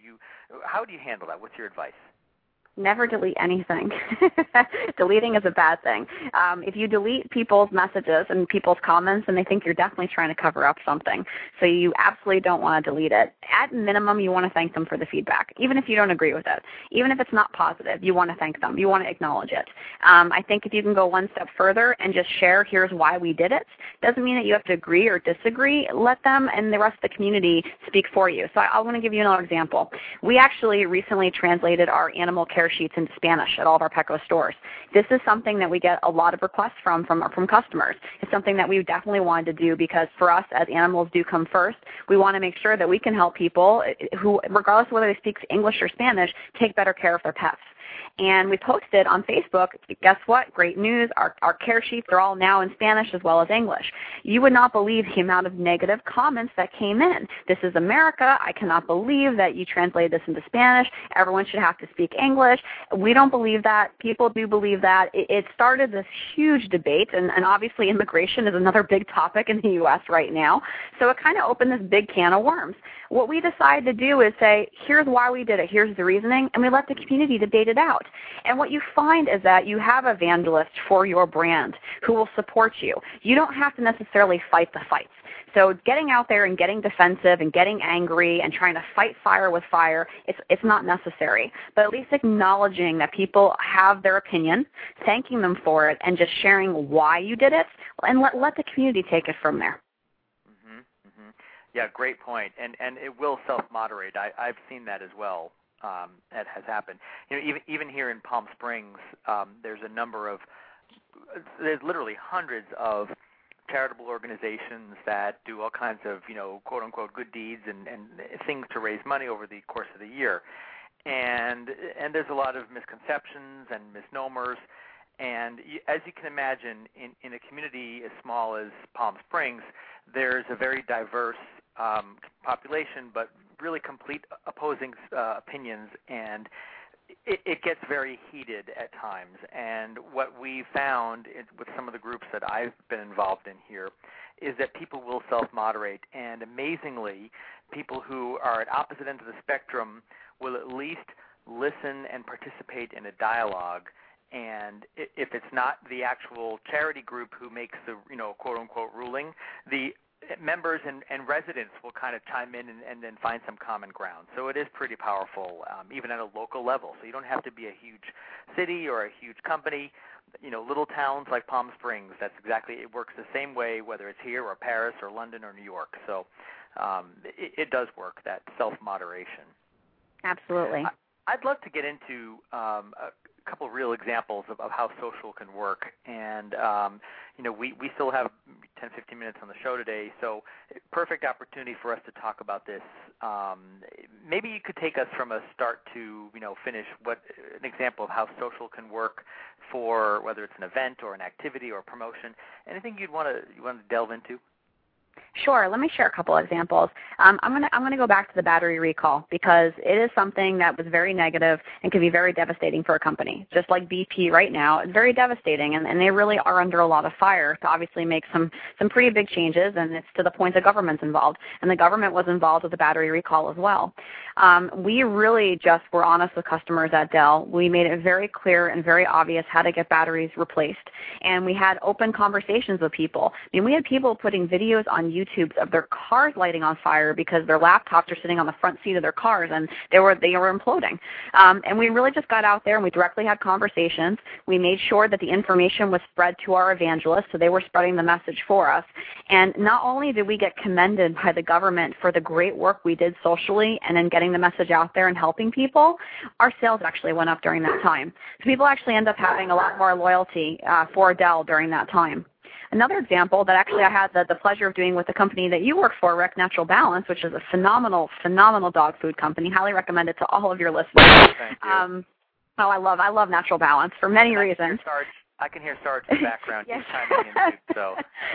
How do you handle that? What's your advice? Never delete anything. Deleting is a bad thing. If you delete people's messages and people's comments, then they think you're definitely trying to cover up something. So you absolutely don't want to delete it. At minimum, you want to thank them for the feedback, even if you don't agree with it. Even if it's not positive, you want to thank them. You want to acknowledge it. I think if you can go one step further and just share, here's why we did it, doesn't mean that you have to agree or disagree. Let them and the rest of the community speak for you. So I want to give you another example. We actually recently translated our animal care sheets into Spanish at all of our PECO stores. This is something that we get a lot of requests from customers. It's something that we definitely wanted to do, because for us, as animals do come first, we want to make sure that we can help people who, regardless of whether they speak English or Spanish, take better care of their pets. And we posted on Facebook, guess what? Great news. Our care sheets are all now in Spanish as well as English. You would not believe the amount of negative comments that came in. This is America. I cannot believe that you translated this into Spanish. Everyone should have to speak English. We don't believe that. People do believe that. It started this huge debate, and obviously immigration is another big topic in the U.S. right now. So it kind of opened this big can of worms. What we decided to do is say, here's why we did it. Here's the reasoning, and we let the community debate it out. out. And what you find is that you have evangelists for your brand who will support you. You don't have to necessarily fight the fights. So getting out there and getting defensive and getting angry and trying to fight fire with fire, it's not necessary. But at least acknowledging that people have their opinion, thanking them for it, and just sharing why you did it, and let the community take it from there. Mm-hmm, mm-hmm. Yeah, great point. And it will self-moderate. I've seen that as well. That has happened. Even here in Palm Springs, there's literally hundreds of charitable organizations that do all kinds of, quote unquote, good deeds and things to raise money over the course of the year. And there's a lot of misconceptions and misnomers. And as you can imagine, in a community as small as Palm Springs, there's a very diverse population, but really complete opposing opinions, and it gets very heated at times. And what we found with some of the groups that I've been involved in here is that people will self-moderate, and amazingly, people who are at opposite ends of the spectrum will at least listen and participate in a dialogue. And if it's not the actual charity group who makes the, quote-unquote ruling, the members and residents will kind of chime in and then find some common ground. So it is pretty powerful, even at a local level. So you don't have to be a huge city or a huge company. Little towns like Palm Springs, it works the same way, whether it's here or Paris or London or New York. So it does work, that self-moderation. Absolutely. I'd love to get into a couple of real examples of how social can work. And, we still have 10, 15 minutes on the show today, so perfect opportunity for us to talk about this. Maybe you could take us from a start to, finish an example of how social can work for whether it's an event or an activity or promotion. Anything you want to delve into? Sure. Let me share a couple of examples. I'm going to go back to the battery recall because it is something that was very negative and can be very devastating for a company. Just like BP right now, it's very devastating, and they really are under a lot of fire to obviously make some pretty big changes, and it's to the point the government's involved, and the government was involved with the battery recall as well. We really just were honest with customers at Dell. We made it very clear and very obvious how to get batteries replaced, and we had open conversations with people. We had people putting videos on YouTube of their cars lighting on fire because their laptops are sitting on the front seat of their cars and they were imploding. And we really just got out there and we directly had conversations. We made sure that the information was spread to our evangelists, so they were spreading the message for us. And not only did we get commended by the government for the great work we did socially and in getting the message out there and helping people, our sales actually went up during that time. So people actually end up having a lot more loyalty for Dell during that time. Another example that actually I had the pleasure of doing with the company that you work for, Rick, Natural Balance, which is a phenomenal dog food company. Highly recommend it to all of your listeners. Thank you. I love Natural Balance for many reasons. I can hear Sarge in the background. Yes. He's chiming in too, so.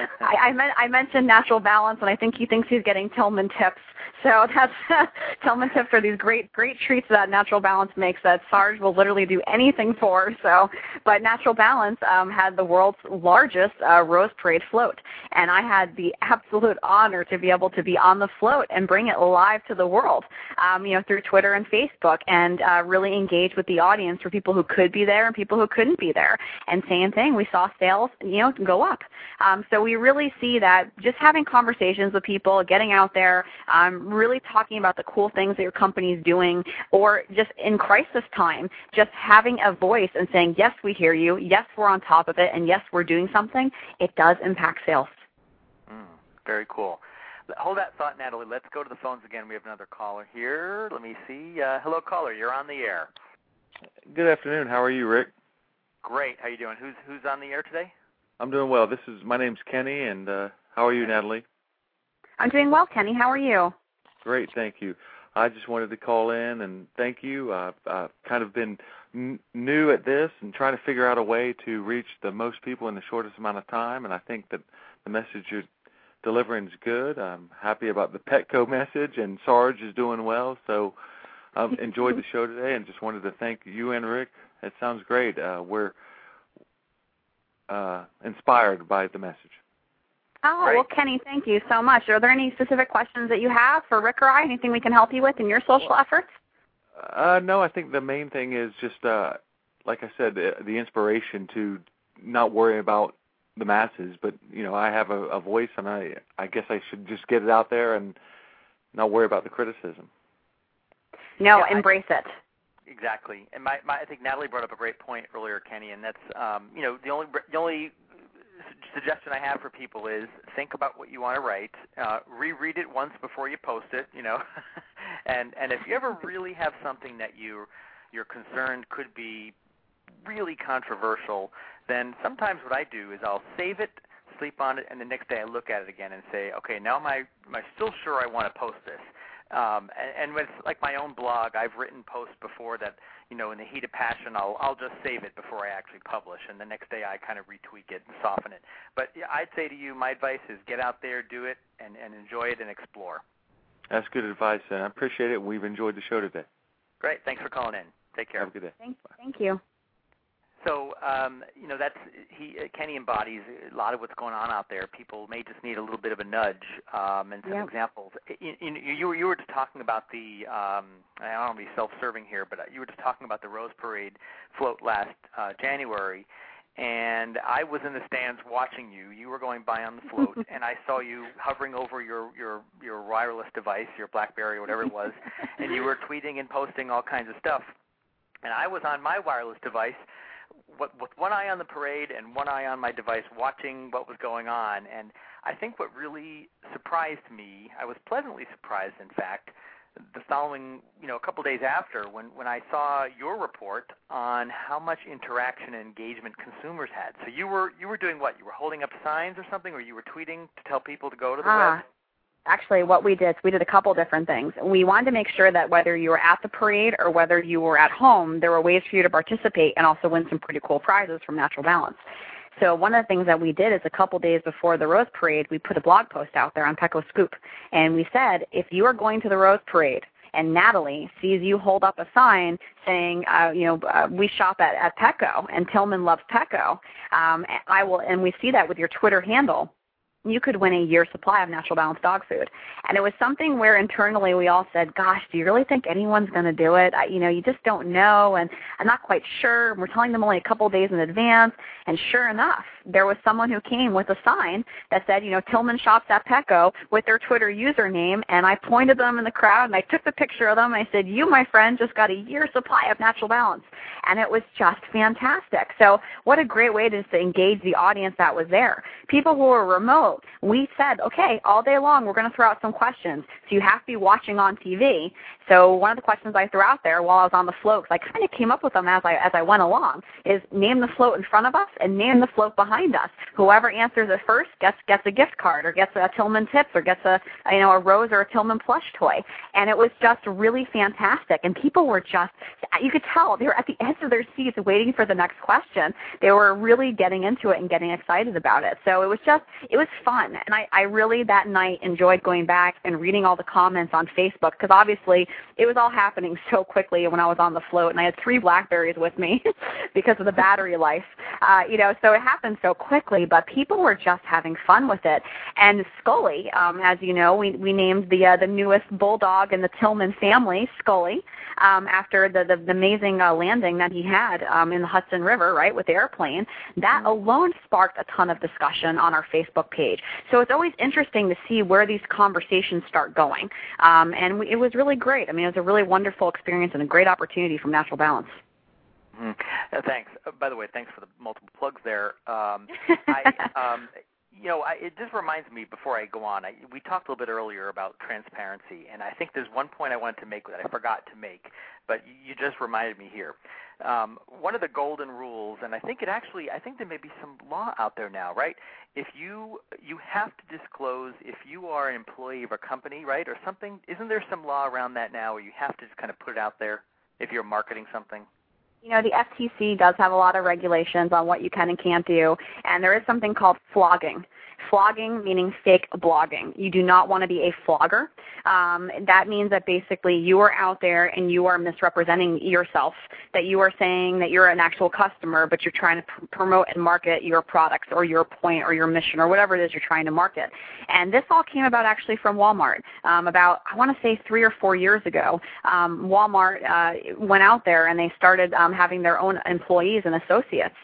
I mentioned Natural Balance, and I think he thinks he's getting Tillman tips. So that's Tillman tips are these great treats that Natural Balance makes that Sarge will literally do anything for. So, but Natural Balance had the world's largest Rose Parade float, and I had the absolute honor to be able to be on the float and bring it live to the world, through Twitter and Facebook, and really engage with the audience for people who could be there and people who couldn't be there. And same thing, we saw sales, go up. So we really see that just having conversations with people, getting out there, really talking about the cool things that your company is doing, or just in crisis time, just having a voice and saying, yes, we hear you, yes, we're on top of it, and yes, we're doing something, it does impact sales. Very cool. Hold that thought, Natalie. Let's go to the phones again. We have another caller here. Let me see. Hello, caller. You're on the air. Good afternoon. How are you, Rick? Great. How you doing? Who's on the air today? I'm doing well. My name's Kenny, and how are you, Natalie? I'm doing well, Kenny. How are you? Great, thank you. I just wanted to call in and thank you. I've kind of been new at this and trying to figure out a way to reach the most people in the shortest amount of time, and I think that the message you're delivering is good. I'm happy about the Petco message, and Sarge is doing well, so I've enjoyed the show today and just wanted to thank you and Rick. It sounds great. We're inspired by the message. Oh, well, Kenny, thank you so much. Are there any specific questions that you have for Rick or I? Anything we can help you with in your social efforts? No, I think the main thing is just, like I said, the inspiration to not worry about the masses. But, I have a voice, and I guess I should just get it out there and not worry about the criticism. No, yeah, embrace it. Exactly. And I think Natalie brought up a great point earlier, Kenny, and that's, the only suggestion I have for people is think about what you want to write, reread it once before you post it, and if you ever really have something that you're concerned could be really controversial, then sometimes what I do is I'll save it, sleep on it, and the next day I look at it again and say, okay, now am I still sure I want to post this? And with like my own blog, I've written posts before that, in the heat of passion, I'll just save it before I actually publish, and the next day I kind of retweak it and soften it. But yeah, I'd say to you, my advice is get out there, do it, and enjoy it and explore. That's good advice, and I appreciate it. We've enjoyed the show today. Great. Thanks for calling in. Take care. Have a good day. Thank you. So, that's Kenny embodies a lot of what's going on out there. People may just need a little bit of a nudge, and some examples. You were just talking about the, I don't want to be self-serving here, but you were just talking about the Rose Parade float last January, and I was in the stands watching you. You were going by on the float, and I saw you hovering over your wireless device, your BlackBerry or whatever it was, and you were tweeting and posting all kinds of stuff. And I was on my wireless device with one eye on the parade and one eye on my device watching what was going on. And I think what really surprised me, I was pleasantly surprised, in fact, the following, a couple days after when I saw your report on how much interaction and engagement consumers had. So you were doing what? You were holding up signs or something, or you were tweeting to tell people to go to the web? Actually, what we did a couple different things. We wanted to make sure that whether you were at the parade or whether you were at home, there were ways for you to participate and also win some pretty cool prizes from Natural Balance. So one of the things that we did is a couple days before the Rose Parade, we put a blog post out there on Petco Scoop. And we said, if you are going to the Rose Parade and Natalie sees you hold up a sign saying, we shop at Petco and Tillman loves Petco, and we see that with your Twitter handle, you could win a year's supply of Natural Balance dog food. And it was something where internally we all said, gosh, do you really think anyone's going to do it? You just don't know, and I'm not quite sure. We're telling them only a couple of days in advance. And sure enough, there was someone who came with a sign that said, Tillman shops at Petco with their Twitter username, and I pointed them in the crowd, and I took the picture of them, and I said, you, my friend, just got a year's supply of Natural Balance. And it was just fantastic. So what a great way to engage the audience that was there. People who were remote, we said, okay, all day long we're going to throw out some questions. So you have to be watching on TV. So one of the questions I threw out there while I was on the float, because I kind of came up with them as I went along, is name the float in front of us and name the float behind us. Whoever answers it first gets a gift card or gets a Tillman Tips or gets a Rose or a Tillman plush toy. And it was just really fantastic. And people were just, you could tell, they were at the edge of their seats waiting for the next question. They were really getting into it and getting excited about it. So it was fun. And I really that night enjoyed going back and reading all the comments on Facebook, because obviously it was all happening so quickly when I was on the float, and I had 3 BlackBerries with me because of the battery life. So it happened so quickly, but people were just having fun with it. And Scully, as you know, we named the newest bulldog in the Tillman family, Scully, after the amazing landing that he had in the Hudson River, right, with the airplane. That alone sparked a ton of discussion on our Facebook page. So it's always interesting to see where these conversations start going. And it was really great. I mean, it was a really wonderful experience and a great opportunity from Natural Balance. Thanks. By the way, thanks for the multiple plugs there. It just reminds me, before I go on, we talked a little bit earlier about transparency, and I think there's one point I wanted to make that I forgot to make, but you just reminded me here. One of the golden rules, and I think there may be some law out there now, right? If you have to disclose if you are an employee of a company, right, or something. Isn't there some law around that now where you have to just kind of put it out there if you're marketing something? The FTC does have a lot of regulations on what you can and can't do, and there is something called flogging. Flogging meaning fake blogging. You do not want to be a flogger. That means that basically you are out there and you are misrepresenting yourself, that you are saying that you're an actual customer, but you're trying to promote and market your products or your point or your mission or whatever it is you're trying to market. And this all came about actually from Walmart. About, I want to say 3 or 4 years ago, Walmart went out there and they started having their own employees and associates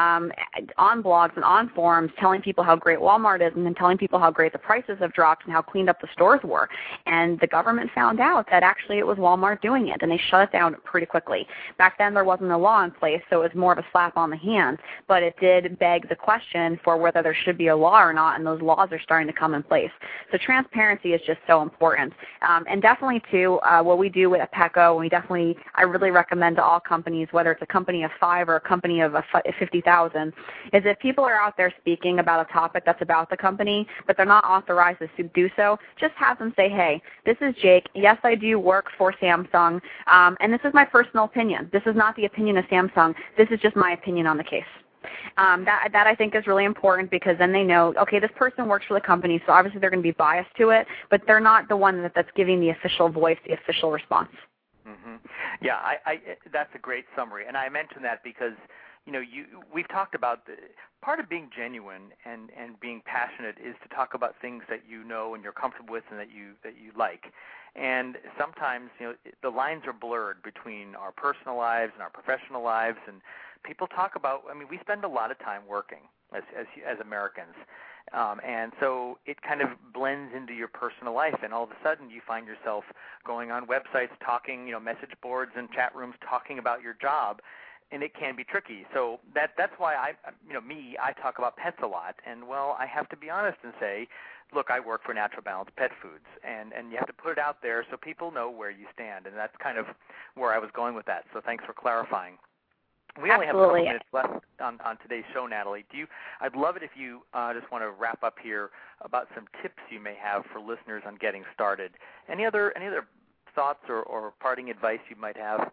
on blogs and on forums telling people how great Walmart is and then telling people how great the prices have dropped and how cleaned up the stores were. And the government found out that actually it was Walmart doing it, and they shut it down pretty quickly. Back then there wasn't a law in place, so it was more of a slap on the hand, but it did beg the question for whether there should be a law or not, and those laws are starting to come in place. So transparency is just so important. And definitely, too, what we do at Petco, I really recommend to all companies, whether it's a company of 5 or a company of 50,000, is if people are out there speaking about a topic that's about the company, but they're not authorized to do so, just have them say, hey, this is Jake. Yes, I do work for Samsung, and this is my personal opinion. This is not the opinion of Samsung. This is just my opinion on the case. That I think is really important, because then they know, okay, this person works for the company, so obviously they're going to be biased to it, but they're not the one that's giving the official voice, the official response. Mm-hmm. Yeah, that's a great summary, and I mention that because we've talked about part of being genuine and being passionate is to talk about things that you know and you're comfortable with and that you like. And sometimes the lines are blurred between our personal lives and our professional lives, and people talk about. I mean, we spend a lot of time working as Americans. And so it kind of blends into your personal life, and all of a sudden you find yourself going on websites, talking, message boards and chat rooms, talking about your job, and it can be tricky. So that's why I talk about pets a lot, and well, I have to be honest and say, look, I work for Natural Balance Pet Foods, and you have to put it out there so people know where you stand, and that's kind of where I was going with that. So thanks for clarifying. We only have a couple minutes left on today's show, Natalie. I'd love it if you just want to wrap up here about some tips you may have for listeners on getting started. Any other thoughts or parting advice you might have?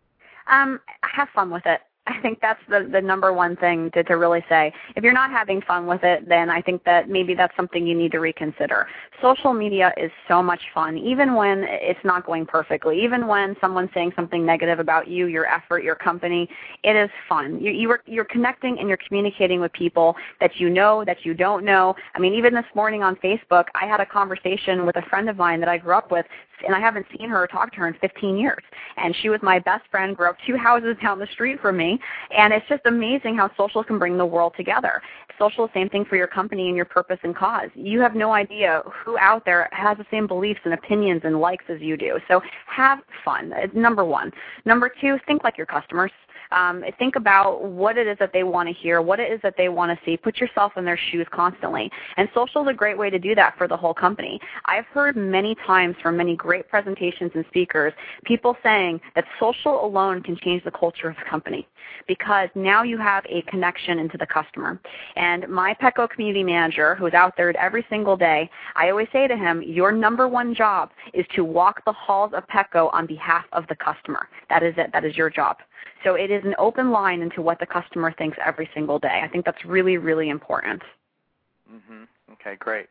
Have fun with it. I think that's the number one thing to really say. If you're not having fun with it, then I think that maybe that's something you need to reconsider. Social media is so much fun, even when it's not going perfectly, even when someone's saying something negative about you, your effort, your company. It is fun. You're connecting and you're communicating with people that you know, that you don't know. I mean, even this morning on Facebook, I had a conversation with a friend of mine that I grew up with, and I haven't seen her or talked to her in 15 years. And she was my best friend, grew up 2 houses down the street from me. And it's just amazing how social can bring the world together. Social, same thing for your company and your purpose and cause. You have no idea who out there has the same beliefs and opinions and likes as you do. So have fun. It's number one. Number 2, think like your customers. Think about what it is that they want to hear, what it is that they want to see. Put yourself in their shoes constantly. And social is a great way to do that for the whole company. I've heard many times from many great presentations and speakers, people saying that social alone can change the culture of the company, because now you have a connection into the customer. And my Petco community manager, who is out there every single day, I always say to him, your number one job is to walk the halls of Petco on behalf of the customer. That is it. That is your job. So it is an open line into what the customer thinks every single day. I think that's really, really important. Mm-hmm. Okay, great.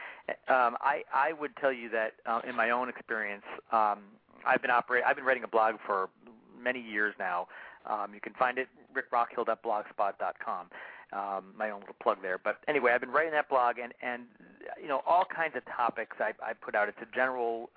I would tell you that in my own experience, I've been writing a blog for many years now. You can find it rickrockill.blogspot.com. My own little plug there. But anyway, I've been writing that blog, and all kinds of topics I put out. It's a general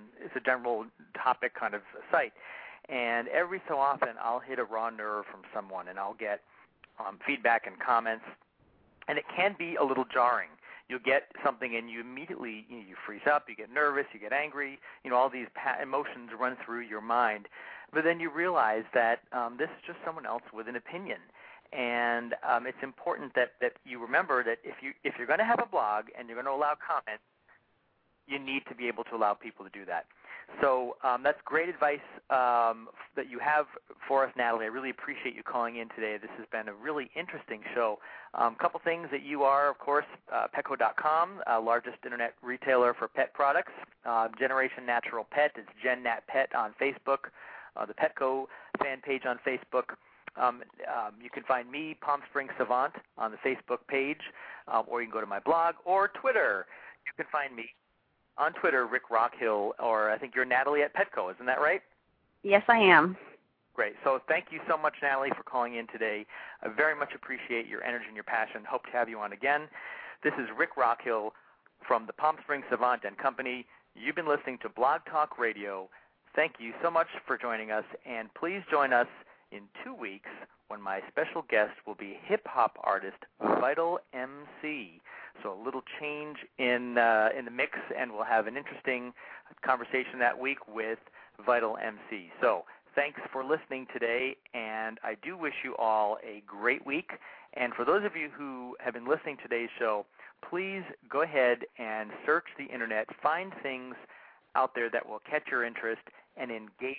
topic kind of site. And every so often, I'll hit a raw nerve from someone, and I'll get feedback and comments, and it can be a little jarring. You'll get something, and you immediately you freeze up, you get nervous, you get angry. All these emotions run through your mind, but then you realize that this is just someone else with an opinion, and it's important that you remember that if you're going to have a blog and you're going to allow comments, you need to be able to allow people to do that. So that's great advice that you have for us, Natalie. I really appreciate you calling in today. This has been a really interesting show. A couple things that you are, of course, Petco.com, largest internet retailer for pet products. Generation Natural Pet is GenNat Pet on Facebook. The Petco fan page on Facebook. You can find me, Palm Springs Savant, on the Facebook page, or you can go to my blog or Twitter. You can find me on Twitter, Rick Rockhill, or I think you're Natalie at Petco. Isn't that right? Yes, I am. Great. So thank you so much, Natalie, for calling in today. I very much appreciate your energy and your passion. Hope to have you on again. This is Rick Rockhill from the Palm Springs Savant and Company. You've been listening to Blog Talk Radio. Thank you so much for joining us, and please join us in 2 weeks when my special guest will be hip-hop artist Vital MC. So a little change in the mix, and we'll have an interesting conversation that week with Vital MC. So thanks for listening today, and I do wish you all a great week. And for those of you who have been listening to today's show, please go ahead and search the Internet, find things out there that will catch your interest, and engage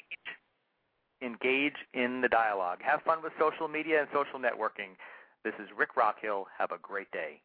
in the dialogue. Have fun with social media and social networking. This is Rick Rockhill. Have a great day.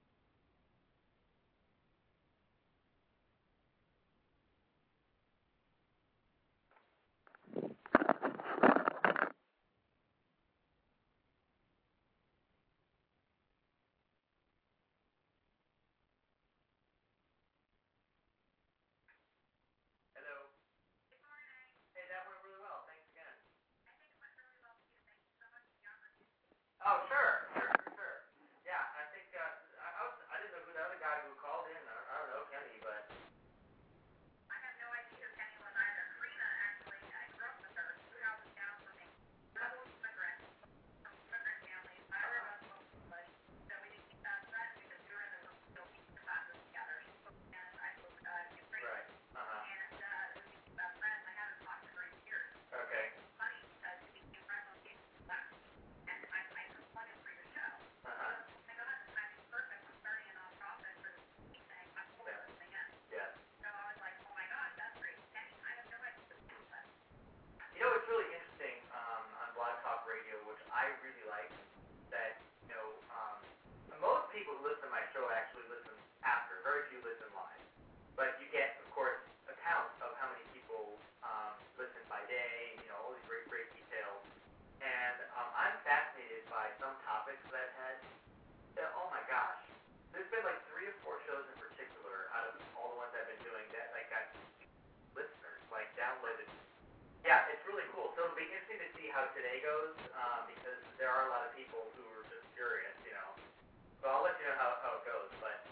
Oh, sure. Yeah, I think I didn't know who the other guy who called in. I don't know Kenny, but I have no idea who Kenny was either. Karina, actually, I grew up with her. She held it down for me. Rebel immigrant family. I remember but so we didn't keep that friends because we were in the still teaching classes together. And I spoke Ukrainian. Right. And we became best friends. I haven't talked to her in years. Okay. It's funny because we became friends on Facebook. And I plug in for your show. Oh my God, the timing's perfect. I'm starting a nonprofit for this thing. I'm pulling this thing in. Yeah. So I was like, oh my God, that's great. Kenny, I have no idea what to do with. You know, it's really interesting on Blog Talk Radio, which I really like, that, most people who listen to my show actually listen after. Very few listen live. But you get, of course, accounts of how many people listen by day, all these great details. And I'm fascinated by some topics that I've had. Oh my gosh, there's been like 3 or 4 shows in particular out of all the ones I've been doing that got listeners, downloaded. Yeah, it's really cool. So it'll be interesting to see how today goes because there are a lot of people who are just curious, So I'll let you know how it goes. But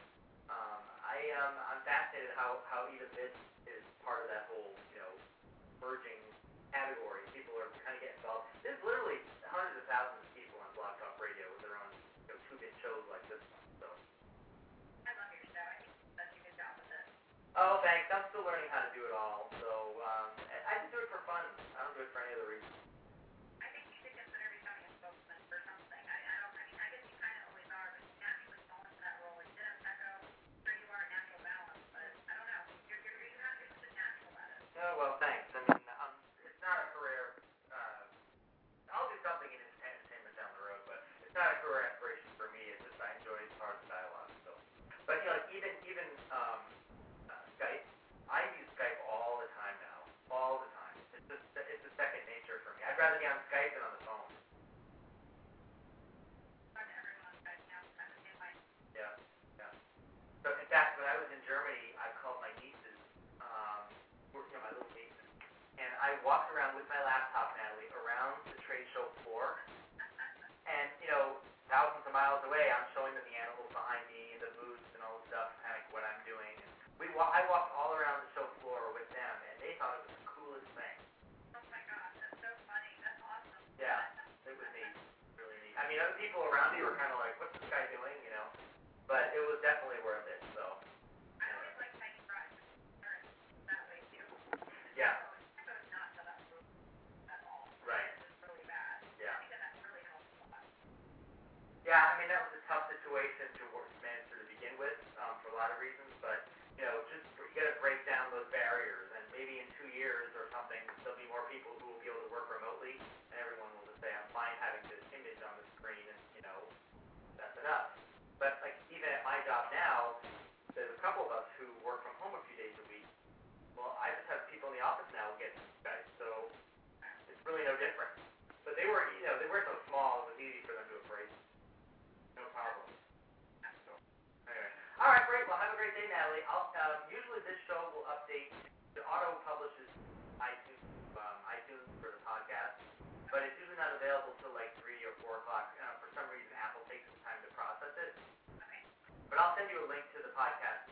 I'm fascinated how even this is part of that whole, merging category. People are kind of getting involved. There's literally hundreds of thousands of people on Blog Talk Radio with their own 2-bit shows like this one. So I love your show. I think you've done a good job with it. Oh, thanks. I'm still learning how to do it all. So I just do it for fun. I don't do it for any other reason. I think you should consider becoming a spokesman for something. I guess you kind of always are, but you naturally fall into that role. You didn't echo where you are natural balance, but I don't know. You're just a natural at it. Oh, well, thanks. I mean, it's not a career. I'll do something in entertainment down the road, but it's not a career aspiration for me. It's just I enjoy part of the dialogue. So, but even Skype, I use Skype all the time now. All the time. It's a second nature for me. I'd rather be on Skype than on the phone. Everyone on Skype now is kind of the same way. Yeah. So in fact, when I was in Germany, I called my nieces, my little nieces, and I walked around with my laptop, Natalie, around the trade show floor, and thousands of miles away, I'm showing them the animals behind me, the booths, and all the stuff, kind of what I'm doing. And I walked all around the show floor with them, and they thought it was the coolest thing. Oh my gosh, that's so funny. That's awesome. Yeah, it was neat, really neat. I mean, other people around me were kind of like, "What's this guy doing?" But it was definitely worth it. So. I always like making fries. That way too. Yeah. So it's not set up at all. Right. It's really bad. Yeah. I think that really helps a lot. Yeah, I mean that was a tough situation to manage to begin with for a lot of reasons, but just you got to break down those barriers, and maybe in 2 years or something, there'll be more people who will be able to work remotely, and everyone will just say, "I'm fine having this image on the screen," and that's enough. But even at my job now, there's a couple of us who work from home a few days a week. Well, I just have people in the office now who get Skype, so it's really no different. But they weren't have a great day, Natalie. Usually this show will update. The auto publishes iTunes for the podcast, but it's usually not available till like 3 or 4 o'clock. For some reason, Apple takes some time to process it. But I'll send you a link to the podcast